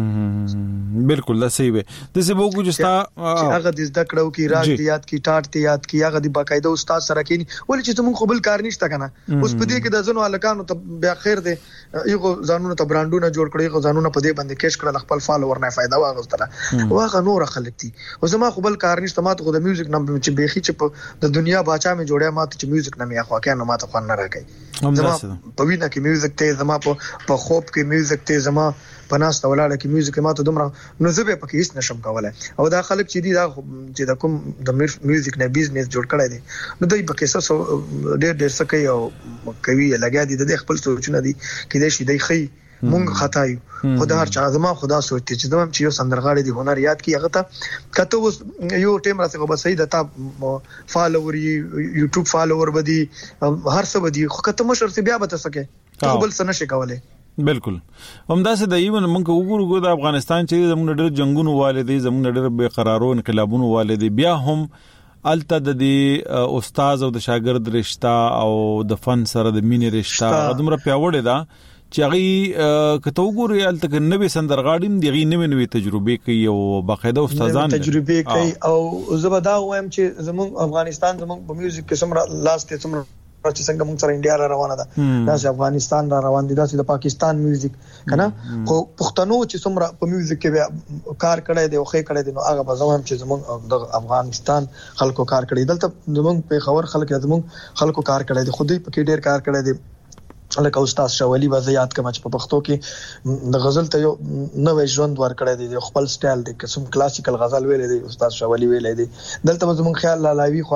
بالکل دا صحیح وي د څه بوګو جستا هغه د زده کړو کې راج دی یاد کی ټاټ دی یاد کی هغه د باقاعده استاد سره کېنی ولې چې زمون خپل کار نشته کنه اوس په دې کې د زنو الکانو ته بیا خیر دی یو ځانونو ته برانډونه جوړ کړی یو ځانونو په دې باندې کېش کړل خپل فالوور نه فائدہ واغستره واغه نور خلک دي او زما خپل کار نشته ماته خو د میوزیک نم چې بيخي چې د دنیا باچا مې جوړه ماته چې میوزیک نه مې اخوا کنه ماته خوان نه راکې زما په وینا کې میوزیک ته زما په خوب کې میوزیک ته زما پناسته ولاړه کې میوزیک ماته دومره نو زه به پکې هیڅ نشم کولای او دا خلک چې دي دا چې د کوم د میوزیک نه بزنس جوړ کړی دي نو دوی پکې څه ډېر ډېر څه کوي او کوي لګیا دي د خپل سوچونه دي کې د شي دی خي مونږ خطا یو خدای هر چا زما خدا سوچتي چې زما چې یو سندرغاړي دي هنر یاد کی هغه ته کته یو ټیم راځي خو بس صحیح د تا فالوور یوټیوب فالوور بدی هر څه بدی خو کته مشر سی بیا به تاسو کې خپل سن شي کولای بالکل همداسې د ایون مونږ وګورو د افغانستان چې زموږ ډېر جنگونو والدي زموږ ډېر بے قرارو انقلابونو والدي بیا هم الته د دې استاد او د شاګرد رشتہ او د فن سره د مینې رشتہ ادمره پیوړې ده چې هغه کته وګوري الته کې نوې سندرغاړي دغه نوې نوې تجربه کوي او باقاعده استادان تجربه کوي او زبدا وایم چې زموږ افغانستان زموږ په میوزیک کې سمره لاست سمره چې څنګه موږ سره انډیا را روانه ده دا چې افغانستان را روان دي دا چې د پاکستان میوزیک کنه خو پښتنو چې څومره په میوزیک کې کار کړی دی او خې کړی دی نو هغه به زموږ چې زموږ د افغانستان خلکو کار کړی دلته زموږ په خبر خلک زموږ خلکو کار کړی دی خو دوی په کې ډیر کار کړی دی لکه استاد شاولی به یاد کما چې په پښتو کې د غزل ته یو نوې ژوند ورکړی دی خپل سټایل دی قسم کلاسیکل غزل ویلې دی استاد شاولی ویلې دی دلته زمون خیال لالاوی خو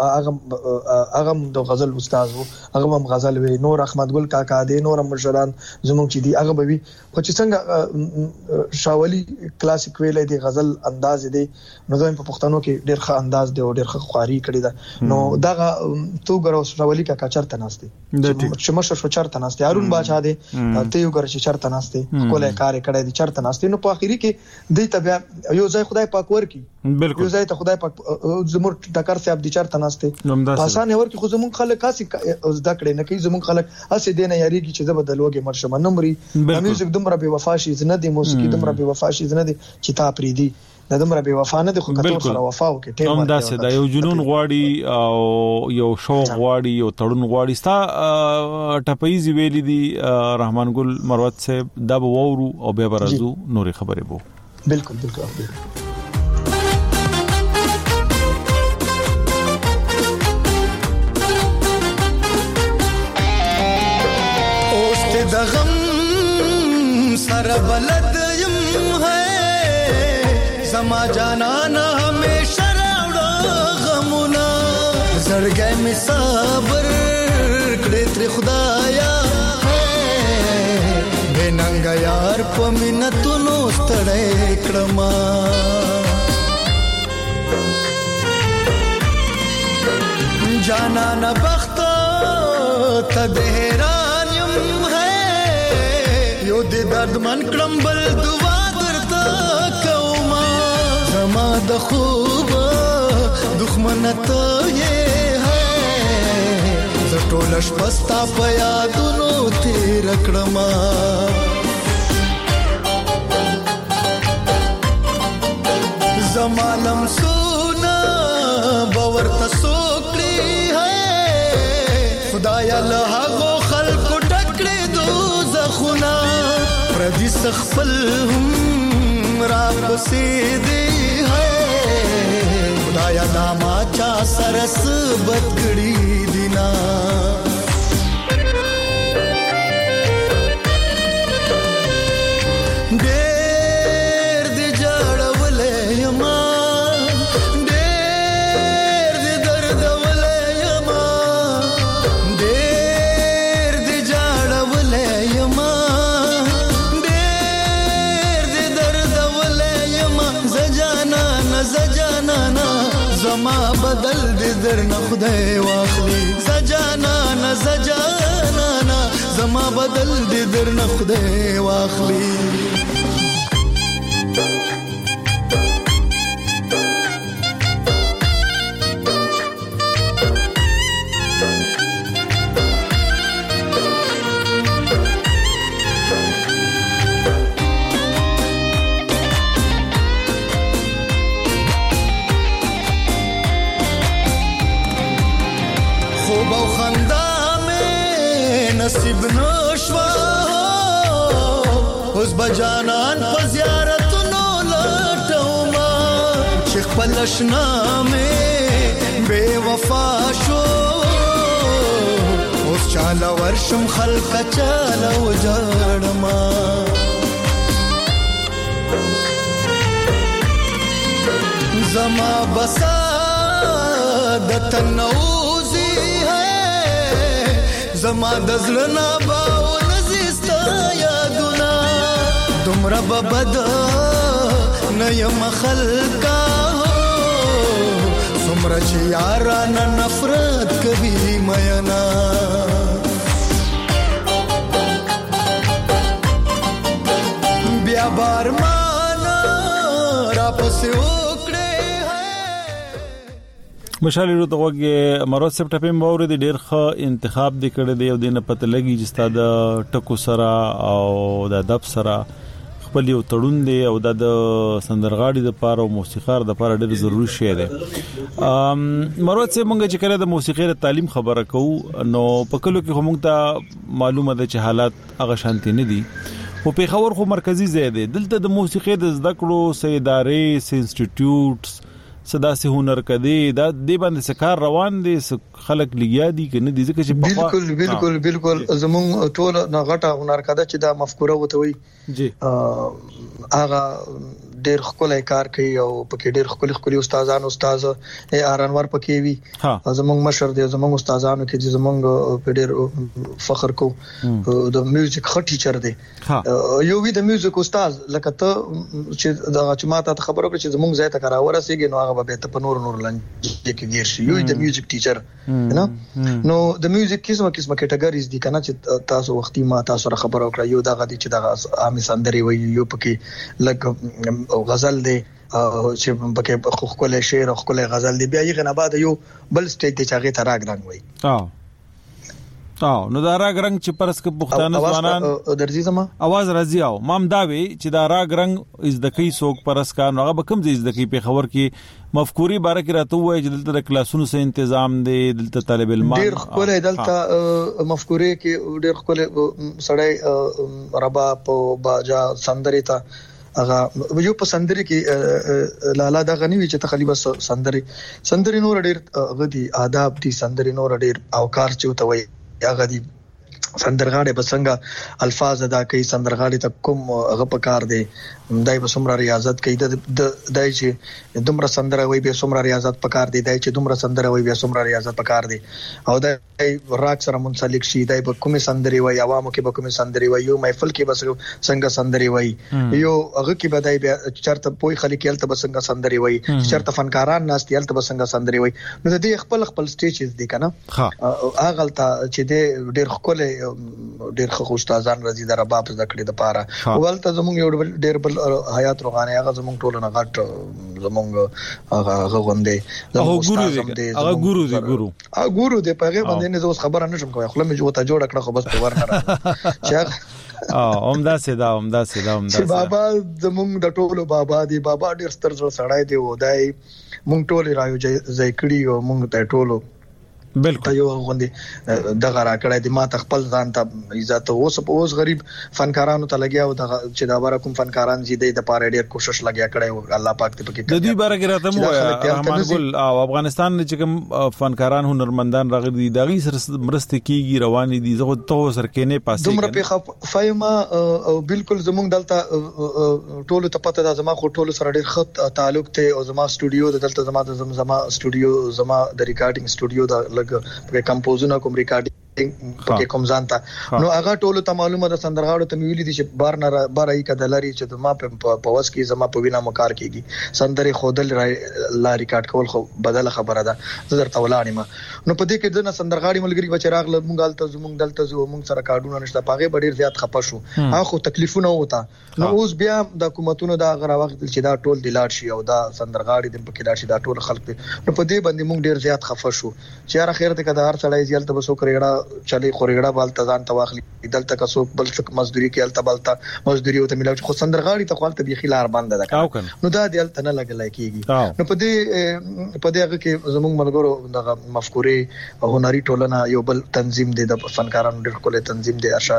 هغه هغه د غزل استاد وو هغه هم غزل وی نور احمد ګل کاکا دی نور مشران زمون چې دی هغه به وی خو چې څنګه شاولی کلاسیک ویلې دی غزل انداز دی نو زمون په پښتنو کې ډېر ښه انداز دی او ډېر ښه خواري کړی دا نو دغه تو ګرو شاولی کاکا چرته ناشته چې مشر چرته ناشته هارون باچا دی ته یو ګر چې چرته ناشته کوله کار کړی دی چرته ناشته نو په اخیری کې د تبع یو ځای خدای پاک ورکی بالکل یو ځای ته خدای پاک زمور ټکر صاحب دی چرته ناشته پاسان ورکی خو زمون خلک کاسي زده کړي نه کوي زمون خلک اسې دینه یاريږي چې زبر د لوګي مرشم نمبري میوزیک دمر به وفا شي زنه دی موسیقي دمر به وفا شي زنه دی چې تا پریدي د دمر به وفا نه د خو کتور سره وفا وکي ټیم هم داسې دا یو جنون غواړي او یو شوق غواړي یو تړون غواړي ستا ټپایزي ویلي دي رحمان ګل مروت صاحب دا وورو او به برازو نوري خبرې بو بالکل بالکل اوست د غم سره بلد زما جانانا ہمیشہ راوڑا غمونا زړګی می صبر کړې تر خدایا بننګ یار په مينتونو ستړې کړما جانانا بخت ته دهران یم ہے یو دې درد من کړم بل دعا زما د خوب دښمن ته یې ہے زټول شپستا په یادونو تیر کړم زما لمسونه باور تسوکړي ہے خدایا له هغه خلکو ټکړې دوزخونه پردي سخفل هم را پسې دی خدایا ناما چا سرس بدګړی دینا زما بدل دې درنه خدای واخلي سجانا نه سجانا نه زما بدل دې درنه خدای واخلي نصیب نشوا اوس بجانان په زیارتونو لټوما چې خپل آشنا مې بے وفا شو اوس چاله ورشم خلک چاله وجاړما زما بسا د تنوزی زما دزلنا باو نزیستا یادونا دمرا ببدا نیم خلقا سمرا چی یارانا نفرت کبھی مینا بیا بارمانا را پسی مشال ورو ته وګه مراد سپ ټپم باور دي ډیر ښه انتخاب دي کړی دی او دینه پته لګي چې ستاد ټکو سره او د ادب سره خپل یو تړون دی او د سندرغاړي د پاره او موسیقار د پاره ډیر ضروری شی دی ام مراد سپ مونږ چې کړه د موسیقي د تعلیم خبره کوو نو پکلو کې هم ته معلومه ده چې حالات هغه شانتي نه دي او په خبر خو مرکزی ځای دی دلته د موسیقي د زده کړو سې ادارې سې انسټیټیوټس صدا سه هنر کدي دا دی باندې سکار روان دي خلک لګیا دي کنه دي ځکه چې بالکل بالکل بالکل زمون ټول نغټه هنر کده چې دا مفکوره وته وي جی هغه ډېر خپل کار کوي او پکې ډېر خپل خپل استادانو استاد ای ارانور پکې وي زمونږ مشر دی زمونږ استادانو کې زمونږ په ډېر فخر کو د میوزیک خ ټیچر دی یو وی د میوزیک استاد لکه ته چې د غچماته خبرو کې چې زمونږ ځای ته کراوره سیږي نو هغه به ته په نور نور لنج کې ګیر شي یو د میوزیک ټیچر نو نو د میوزیک کیسه کیسه کټګوریز دي کنه چې تاسو وختي ما تاسو سره خبرو کړی یو دغه دي چې دغه عامه سندري وي یو پکې لګ او غزل دی چې پکې خو کله شعر او کله غزل دی بیا یې غنه بعد یو بل سټیج دی چې هغه ته راګ رنگ وي اه اه نو دا راګ رنگ چې پرس کې پښتانه ځوانان درځي زما आवाज راځي او مام دا وی چې دا راګ رنگ از د کی سوق پرس کا نو هغه کم زی از د کی په خبر کې مفکوري باره کې راته وای چې دلته د کلاسونو سه تنظیم دی دلته طالب علم ډیر خپل دلته مفکوري کې ډیر خپل سړی ربا په باجا سندري تا اغه یو په سندري کې لالا دا غنی وی چې تخلی بس سندري سندري نور ډیر غدي آداب دي سندري نور ډیر اوکار چوته وي هغه دي سندرغاړي بسنګ الفاظ ادا کوي سندرغاړي ته کوم هغه پکار دی دای په سمره ریاضت کوي د دای چې دومره سندره وي به سمره ریاضت پکار دی دای چې دومره سندره وي به سمره ریاضت پکار دی او دای راک سره منسلک شي دای په کومه سندري وي عوامو کې به کومه سندري وي یو محفل کې بس څنګه سندري وي یو هغه کې بدای به چرته پوي خلک یلته بسنګ سندري وي چرته فنکاران ناس یلته بسنګ سندري وي نو د دې خپل خپل سټیجز دي کنه هغه ته چې د ډېر خپل ډېر خو استادان راځي د رباب زکړې د پاره ولته زموږ یو ډېر بل حیات روغانه هغه زموږ ټول نه غټ زموږ هغه غوندې هغه ګورو دی هغه ګورو دی ګورو هغه ګورو دی په هغه باندې نه زوس خبره نشم کوي خپل مې جوړه جوړ کړه خو بس په ورنه چې اه عمده سیدا عمده سیدا عمده سیدا بابا زموږ د ټولو بابا دی بابا ډېر ستر سړی دی و دای مونږ ټول رايو ځای کړی او مونږ ته ټولو بالکل یو غوندي دغه راکړای دي ما ته خپل ځان ته عزت اوس په اوس غریب فنکارانو ته لګیا او چې دا بار کوم فنکاران زیاده د پاره ډیر کوشش لګیا کړی او الله پاک ته پکې د دې بار کې راته مو رحمان ګل او افغانستان چې کوم فنکاران هنرمندان راغلي دغه سره مرسته کیږي رواني دي زه ته سر کې نه پاسې دومره په فایما او بالکل زمونږ دلته ټولو ته پته ده زما خو ټولو سره ډیر خط تعلق ته او زما سټوډیو دلته زما د زما سټوډیو زما د ریکارډینګ سټوډیو د په کمپوزونه کوم ریکارډینګ پکې کوم ځانته نو هغه ټولو ته معلومه ده سندرغاړو ته ویلي دي چې بار نه بارای کدلري چې ما په پوس کې زما په وینا مکار کیږي سندري خودل لا ریکارډ کول خو بدله خبره ده زه درته ولانم نو په دې کې د سندرغاړي ملګری بچراغ له مونږ دلته زمونږ دلته زو مونږ سره کارډونه نشته پاغه ډیر زیات خپه شو هغه تکلیفونه وتا نو اوس بیا د حکومتونو دا غره وخت چې دا ټول دلار شي او دا سندرغاړي د پکې لا شي دا ټول خلک نو په دې باندې مونږ ډیر زیات خفه شو چې را خیر ته کده هر سړی زیالته بسو کړهړه چلي خورېړه بالته ځان تواخلي دلته کسو بل څه مزدوري کې الته بالته مزدوري او ته ملاوي خو سندرغاړي ته خپل بيخي لار بند ده نو دا دلته نه لګلای کیږي نو په دې په دې هغه کې زموږ ملګرو دغه مفکورې او هنري ټولنه یو بل تنظیم دي د فنکارانو ډېر کوله تنظیم دي اشا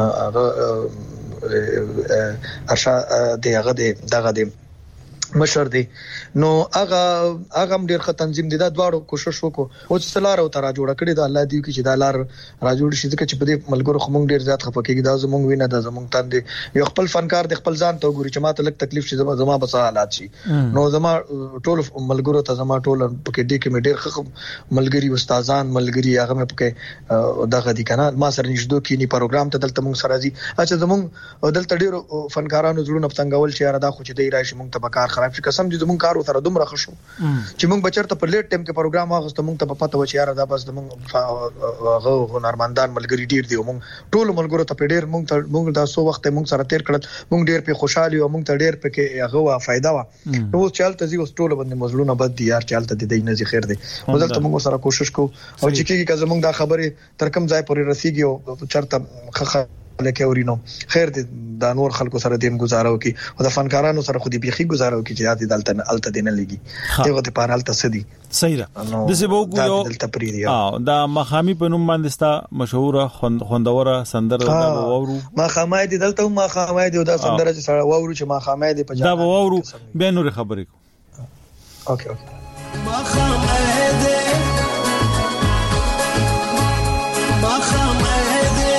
هغه اشا دغه دغه دغه مشر دی نو هغه هغه ډیر ښه تنظیم دي دا دواړو کوشش وکړو او چې لار او تر جوړ کړی دا الله دی چې دا لار را جوړ شي ځکه چې په دې ملګرو خو مونږ ډیر زیات خپکیږي دا زمونږ وینه دا زمونږ تاندې یو خپل فنکار د خپل ځان ته ګوري چې ماته لک تکلیف شي زما زما بس حالات شي نو زما ټول ملګرو ته زما ټول پکې دې کې مې ډیر ښه ملګری استادان ملګری هغه مې پکې دغه دي کنه ما سره نشدو کې ني پروګرام ته دلته مونږ سره دي اچھا زمونږ دلته ډیر فنکارانو زړونه پڅنګول چې یاره دا خو چې دی راشي مونږ ته بکار خراب شي قسم دې زمونږ کارو سره دومره خشو چې مونږ بچرته په لیټ ټایم کې پروګرام واغسته مونږ ته په پته و چې یاره دا بس مونږ هغه هنرمندان ملګری ډیر دی مونږ ټول ملګرو ته په ډیر مونږ ته مونږ دا سو وخت مونږ سره تیر کړل مونږ ډیر په خوشحالي او مونږ ته ډیر په هغه وا فائدہ وا نو چالت زی اوس ټول باندې مزلونه بد دي یار چالت دې نه زی خیر دی ولته مونږ سره کوشش کو او چې کیږي که زمونږ دا خبره تر کوم ځای پورې رسیږي او چرته خخ لکه اورینو خیر دې د نور خلکو سره دیم گزارو کی او د فنکارانو سره خو دې بيخي گزارو کی چې یاد دلته الته دینه لګي دغه ته پاره الته سدي صحیح ده د سبو ګو اه دا مخامي په نوم باندې ستا مشهور خوندوره سندره دا وورو مخامای دي دلته مخامای دي دا سندره چې سره وورو چې مخامای دي په دا وورو به نور خبرې کو اوکې اوکې مخامای دي مخامای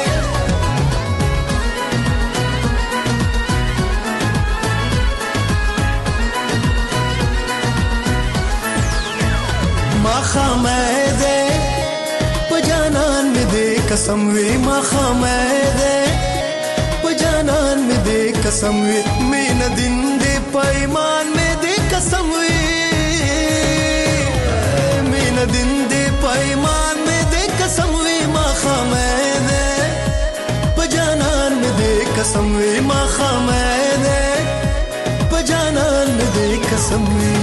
مخامه ده پجانان می ده قسم وی مخامه ده پجانان می ده قسم وی مین دین ده پیمان می ده قسم وی مین دین ده پیمان می ده قسم وی مخامه ده پجانان می ده قسم وی مخامه ده پجانان می ده قسم وی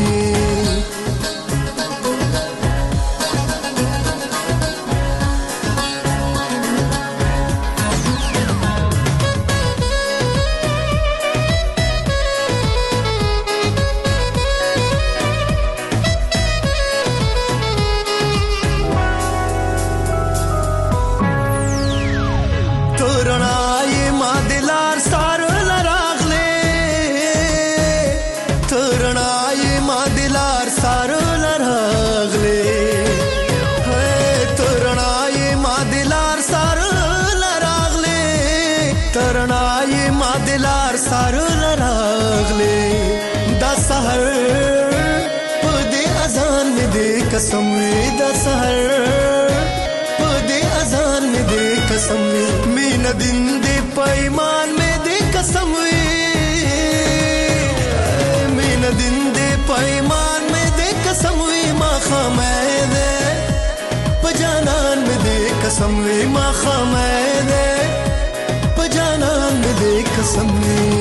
قسم وی د سحر په دې اذان مې دې قسم وی مين دین دې پیمان مې دې قسم وی مين دین دې پیمان مې دې قسم وی ما خمه دې پجانان مې دې قسم وی ما خمه دې پجانان مې دې قسم وی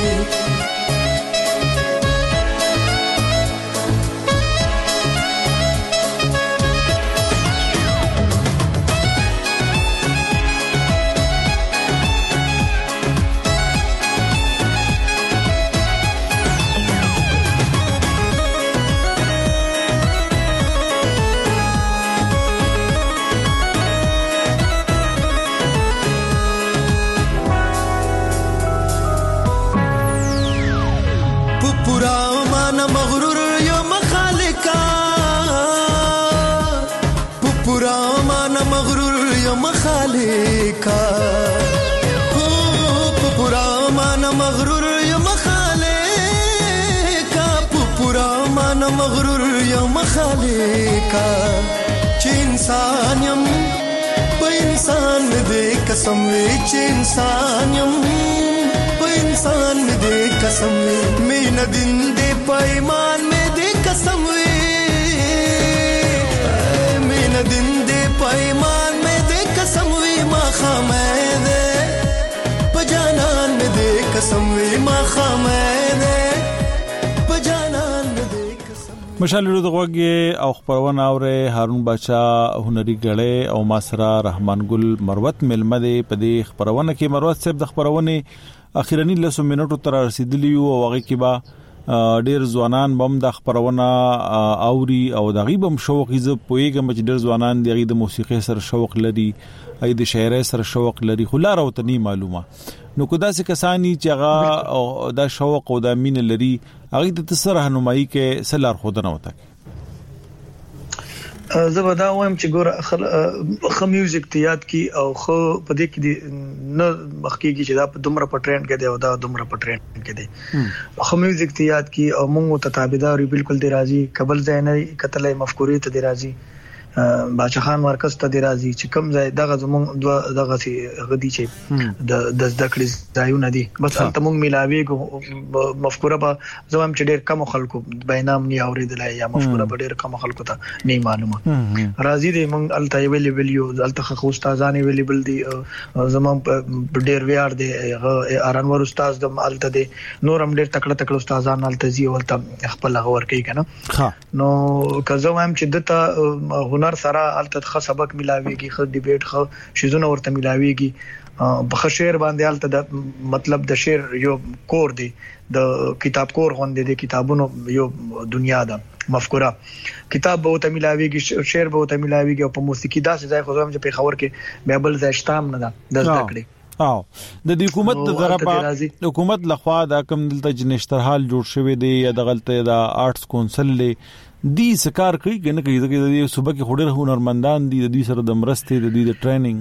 مخالکا هو پورا مان مغرور یم مخالکا پورا مان مغرور یم مخالکا چې انسان یم په انسان مې دې قسم وي چې انسان يم په انسان مې دې قسم وي مې نه دین دې په ایمان مې دې قسم وي مې نه دین دې په ایمان مې دې قسم وي ما خامې دې په جانان مې دې قسم وي ما خامې دې په جانان مې دې قسم. مشال له دغه او خبرونه اوره هارون بچا هنري غړې او ماسرا رحمان ګل مروت ملمده په دې خبرونه کې مروت صاحب د خبرونه اخیرنی لسو منټو تر رسیدلی او هغه کې با ډیر ځوانان بم د خبرونه اوري او د غیبم شوق ز پویګم چې ډیر ځوانان د موسیقي سره شوق لري اې د شاعرۍ سره شوق لري خو لار او تني معلومه نو کو داسې کسانی چې هغه د شوق او د مين لري هغه د تسره رهنمایي کې سلار خودنه وته زبدا وایم چې ګور خ میوزیک ته یاد کی او خو په دې کې نه مخکېږي چې دا په دومره په ټرند کې دی او دا دومره په ټرند کې دی خو میوزیک ته یاد کی او موږ ته تابعداري بالکل دی راځي قبل ځای نه کتلې مفکورې ته دی راځي باچا خان مرکز ته دی راځي چې کم ځای دغه زموږ دغه سي غدي چې د د ذکرې ځایونه دي بس انت موږ ملاوي مفکوره به زموږ چې ډېر کم خلکو بینام نه اوریدلای یا مفکوره به ډېر کم خلکو ته نه معلومه راځي دي موږ الته ویلیبل یو الته خو استادان ویلیبل دي زموږ ډېر ویار دي ارانور استاد د الته دي نورم ډېر تکړه تکړه استادان الته زی ولته خپل غور کوي کنه نو که زه وایم چې دته هنر سره الته خ سبق ملاويږي خ ډیبیټ خ شیزونه ورته ملاويږي په شعر باندې الته د مطلب د شعر یو کور دی د کتاب کور غوندې د کتابونو یو دنیا ده مفکوره کتاب به ته ملاويږي شعر به ته ملاويږي او په موسیقي داسې ځای خو زم چې په خبر کې بیبل زاشتام نه ده د ذکرې او د حکومت د طرفه حکومت لخوا دا کوم دلته جنشترحال جوړ شوی دی یا د غلطه د آرټس کونسل له دی سکار کوي کنه کوي د صوبې کې خوري هنرمندان دي د دې سره د مرستې د دې د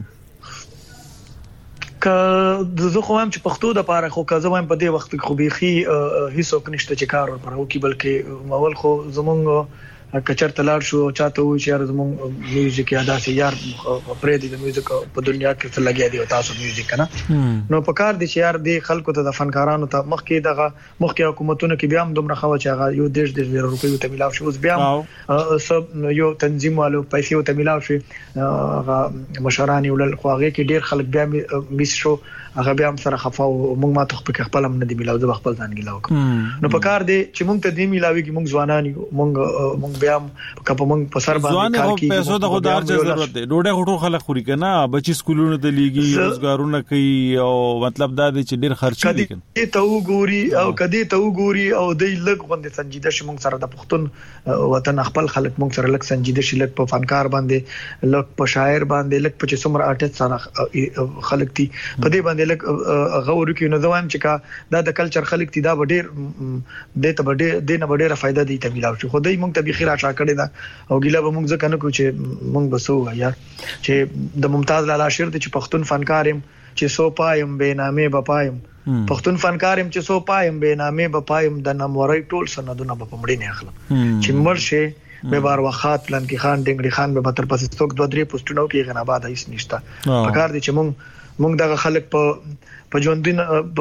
ټریننګ ک زه خو هم چې پښتو د پاره خو که زموږ په دې وخت کې خو بيخي هیڅ نشته چې کار ورپرو کې بلکې اول خو زمونږ کچر تلاړ شو چاته و چې زموږ میوزیک یادا سي یار پرې د میوزیک په دنیا کې څه لګیا دی او تاسو میوزیک کنه نو په کار دي چې یار د خلکو ته د فنکارانو ته مخکې دغه مخکې حکومتونو کې بیا هم دومره خو چې هغه یو دیش دیش روپیو ته ملاو شو اوس بیا سب یو تنظیم والو پیسې ته ملاو شي هغه مشرانی ولل خو هغه کې ډیر خلک بیا میس شو هغه بیا هم سره خفاو موږ ما ته په خپل هم نه دی ملاو د خپل ځان ګلاو نو په کار دي چې موږ ته دی ملاوي کې موږ ځوانان یو موږ موږ بیا کپ موږ په سر باندې کار کوي پیسو د خدای ضرورت دی ډوډۍ هټو خلک خوري کنه بچي سکولونو ته لیږي روزګارونه کوي او مطلب دا دی چې ډیر خرچ دي کدي ته وګوري او کدي ته وګوري او د لګ غوندې سنجیده شي موږ سره د پښتون وطن خپل خلک موږ سره لګ سنجیده شي لګ په فنکار باندې لګ په شاعر باندې لګ په څومره آرټیست سره خلک دي په دې باندې لګ غوړو کې نو ځوان چې کا دا د کلچر خلک دي دا ډیر د ته ډیر د نه ډیره فائدہ دی ته ملاو شي خدای موږ ته به خیر عشا کړی دا او ګیلا به موږ ځکه نه کو چې موږ بسو یا چې د ممتاز لالا شعر د چې پښتون فنکارم چې سو پایم به نامې بپایم پښتون فنکارم چې سو پایم به نامې بپایم د ناموري ټول سندونه په پمړې نه اخلم چې مرشه به بار وخت لن کې خان ډنګړي خان به تر پسې څوک دوه درې پوسټونو کې غناباد هیڅ نشته پکار دي چې موږ موږ دغه خلک په په ژوندین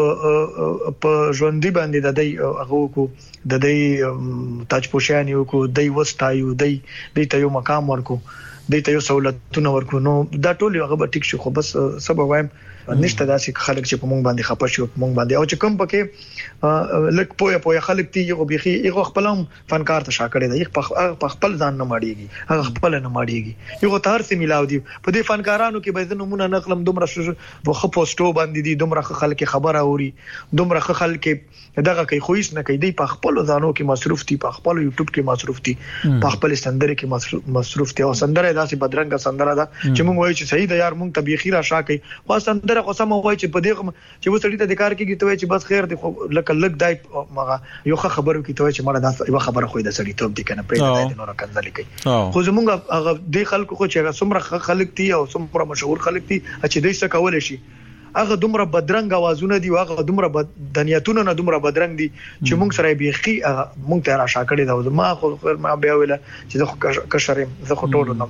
په ژوندۍ باندې د دې هغه کو د دې تاج پوشانی کو د وستایو د دې ته یو مقام ورکو د دې ته یو سہولتونه ورکو نو دا ټول هغه به ټیک شي خو بس سبب وایم نشته داسې خلک چې په مونږ باندې خپه شي په مونږ باندې او چې کوم پکې لک پوهه پوهه خلک تی یو بيخي یو خپلم فنکار ته شاکړي دی په خپل ځان نه ماړيږي هغه خپل نه ماړيږي یو تر سي ملاو دی په دې فنکارانو کې به زنه مونږ نقلم دومره په خو پوسټو باندې دي دومره خلک خبره اوري دومره خلک دغه کوي خوښ نه کوي دی په خپل ځانو کې مصروف دي په خپل یوټیوب کې مصروف دي په خپل سندره کې مصروف دي او سندره داسې بدرنګه سندره ده چې مونږ وایو چې صحیح ده یار مونږ ته بيخي را شاکي خو سندره خو سم وای چې په دې چې وسړی ته د کار کېږي ته چې بس خیر دی لکه لک دای مغه یو خبرو کې ته چې مړه دا یو خبره خو د سړی ته دي کنه پرې د نور کنځل کوي خو زمونږ هغه د خلکو خو چې هغه څومره خلک دي او څومره مشهور خلک دي چې دوی څه کول شي هغه دومره بدرنګ اوازونه دي هغه دومره بدنیتونه نه دومره بدرنګ دي چې موږ سره بيخي موږ ته را شاکړې دا ما خو ما بیا ویل چې زه کشرم زه خو ټول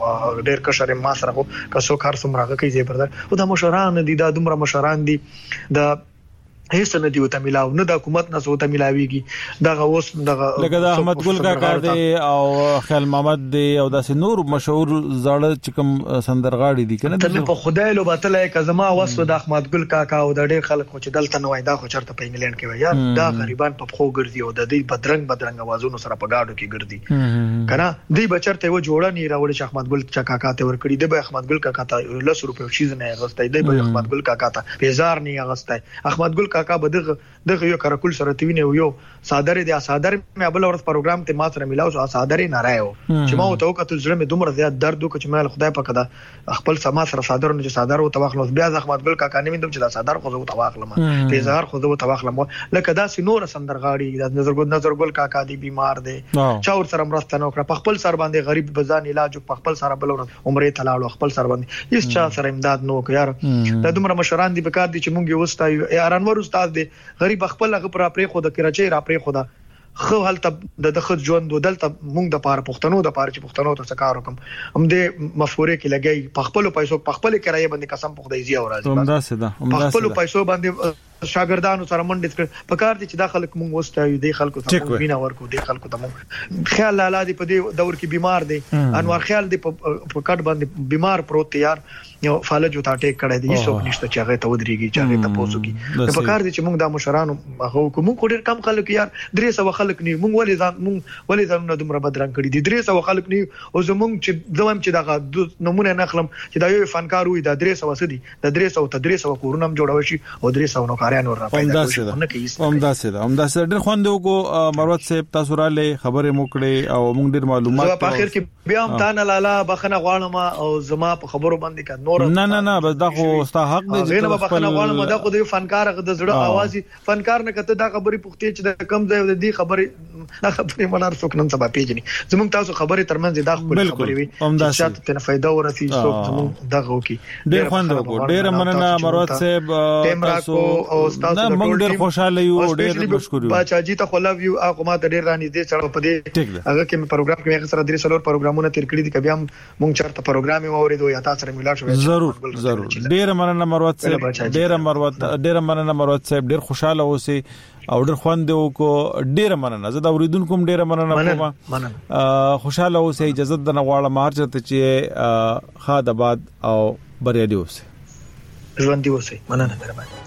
ډېر کشرم ما سره کو کسو کار سمراغه کوي زبردار او دا مشران دي دا دومره مشران دي دا هیڅ نه دی وته ملاو نه د حکومت نه سوته ملاويږي دا اوس د لکه د احمد ګل کاکا دی او خیال محمد دی او داسې نور مشهور زړه چکم سندرغاړي دي کنه ته په خدای له باطل کزما وسو د احمد ګل کاکا او د ډېر خلک چې دلته نوای دا خو چرته په انګلند کې وای یار دا غریبان په خو ګرځي او د دې بدرنګ بدرنګ اوازونو سره په گاډو کې ګرځي کنه دی بچرته و جوړه نه راوړي چې احمد ګل کاکا ته ور کړی دی به احمد ګل کاکا ته لس روپیه شیز نه غوستای دی به احمد ګل کاکا ته هزار نه غوستای احمد ګل کاکا به دغه دغه یو کارکول سره تیوینه یو صادر دي صادر مې بل ورځ پروګرام ته ما سره ملاو شو صادر نه رايو چې ما وته وکړه زړه مې دومره زیات درد وکړ چې مې خدای پاک دا خپل سما سره صادر نه چې صادر او تواخلوس بیا احمد ګل کاکا نه ویندم چې دا صادر خو زه تواخلم په زهر خو زه تواخلم لکه دا سينور سندرغاړي د نظر ګل نظر ګل کاکا دی بیمار دی چا ور سره مرسته نه وکړه په خپل سر باندې غریب بزان علاج په خپل سره بل ورځ عمره تلاړو خپل سر باندې هیڅ چا سره امداد نه وکړ یار دا دومره مشران دي بکار دي چې مونږ یو واستایو یارانور استاد دی غریب خپل هغه پر پرې خو د کراچۍ را پرې خو دا خو حالت د دخل ژوند دلته مونږ د پاره پښتنو د پاره چې پښتنو ته کار وکم هم د مفورې کې لګي په خپل پیسو په خپل کرایه باندې قسم په خدای زیه ورازي همدا سده په خپل پیسو باندې شاګردانو سره منډه کړ په کار دي چې د خلک مونږ واستایو د خلکو ته بنا ورکو د خلکو ته مونږ خیال لاله دي په دې دور کې بیمار دي انوار خیال دي په کټ باندې بیمار پروت یار یو فالج وتا ټیک کړی دی هیڅ نشته چې هغه ته ودرېږي چې هغه ته پوسوږي په کار دي چې موږ د مشرانو هغه کوم کوډر کم خلک یار درې سو خلک نه موږ ولې ځان موږ ولې ځان دومره بدرنګ کړی دي درې سو خلک نه او زموږ چې زموږ چې دغه نمونه نخلم چې دا یو فنکار وي دا درې سو سدي دا درې سو ته درې سو کورونم جوړول شي او درې سو نوکارانو را پیدا شي همدا سره همدا سره ډېر خوندو کو مروت صاحب تاسو را لې خبرې موکړې او موږ ډېر معلومات په اخر کې بیا هم تا نه لاله بخنه غواړم او زما په خبرو باندې کا نور نه نه نه بس دا خو ستا حق دی چې په بخنه غواړم دا خو د فنکار د زړه اوازي فنکار نه کته دا خبرې پوښتې چې د کم ځای د دې خبرې دا خبرې منار څوک نن سبا پیژني زموږ تاسو خبرې ترمنځ دا خبرې وي چې شاته ته فائدہ ورسي څوک زموږ دغه وکي ډېر خوندو کو ډېر مننه مروت صاحب تاسو او تاسو موږ ډېر خوشاله یو ډېر مشکور یو باچا جی ته خو لو یو هغه ما ته ډېر رانی دي چې په دې هغه کې پروګرام کې هغه سره درې سلور پروګرامونه تیر کړی دي کبي هم مونږ چرته پروګرام یې اورېدو یا تاسو سره ملاقات شوه ضرور ضرور ډېر مننه مروت صاحب ډېر مروت ډېر مننه مروت صاحب ډېر خوشاله اوسئ او ډېر خوند کو ډېر مننه زه دا اوریدونکو هم ډېر مننه کوم خوشاله اوسئ اجازه د نغواړه مار چرته چې خاد آباد او بریالي اوسئ ژوند دی اوسئ مننه مهرباني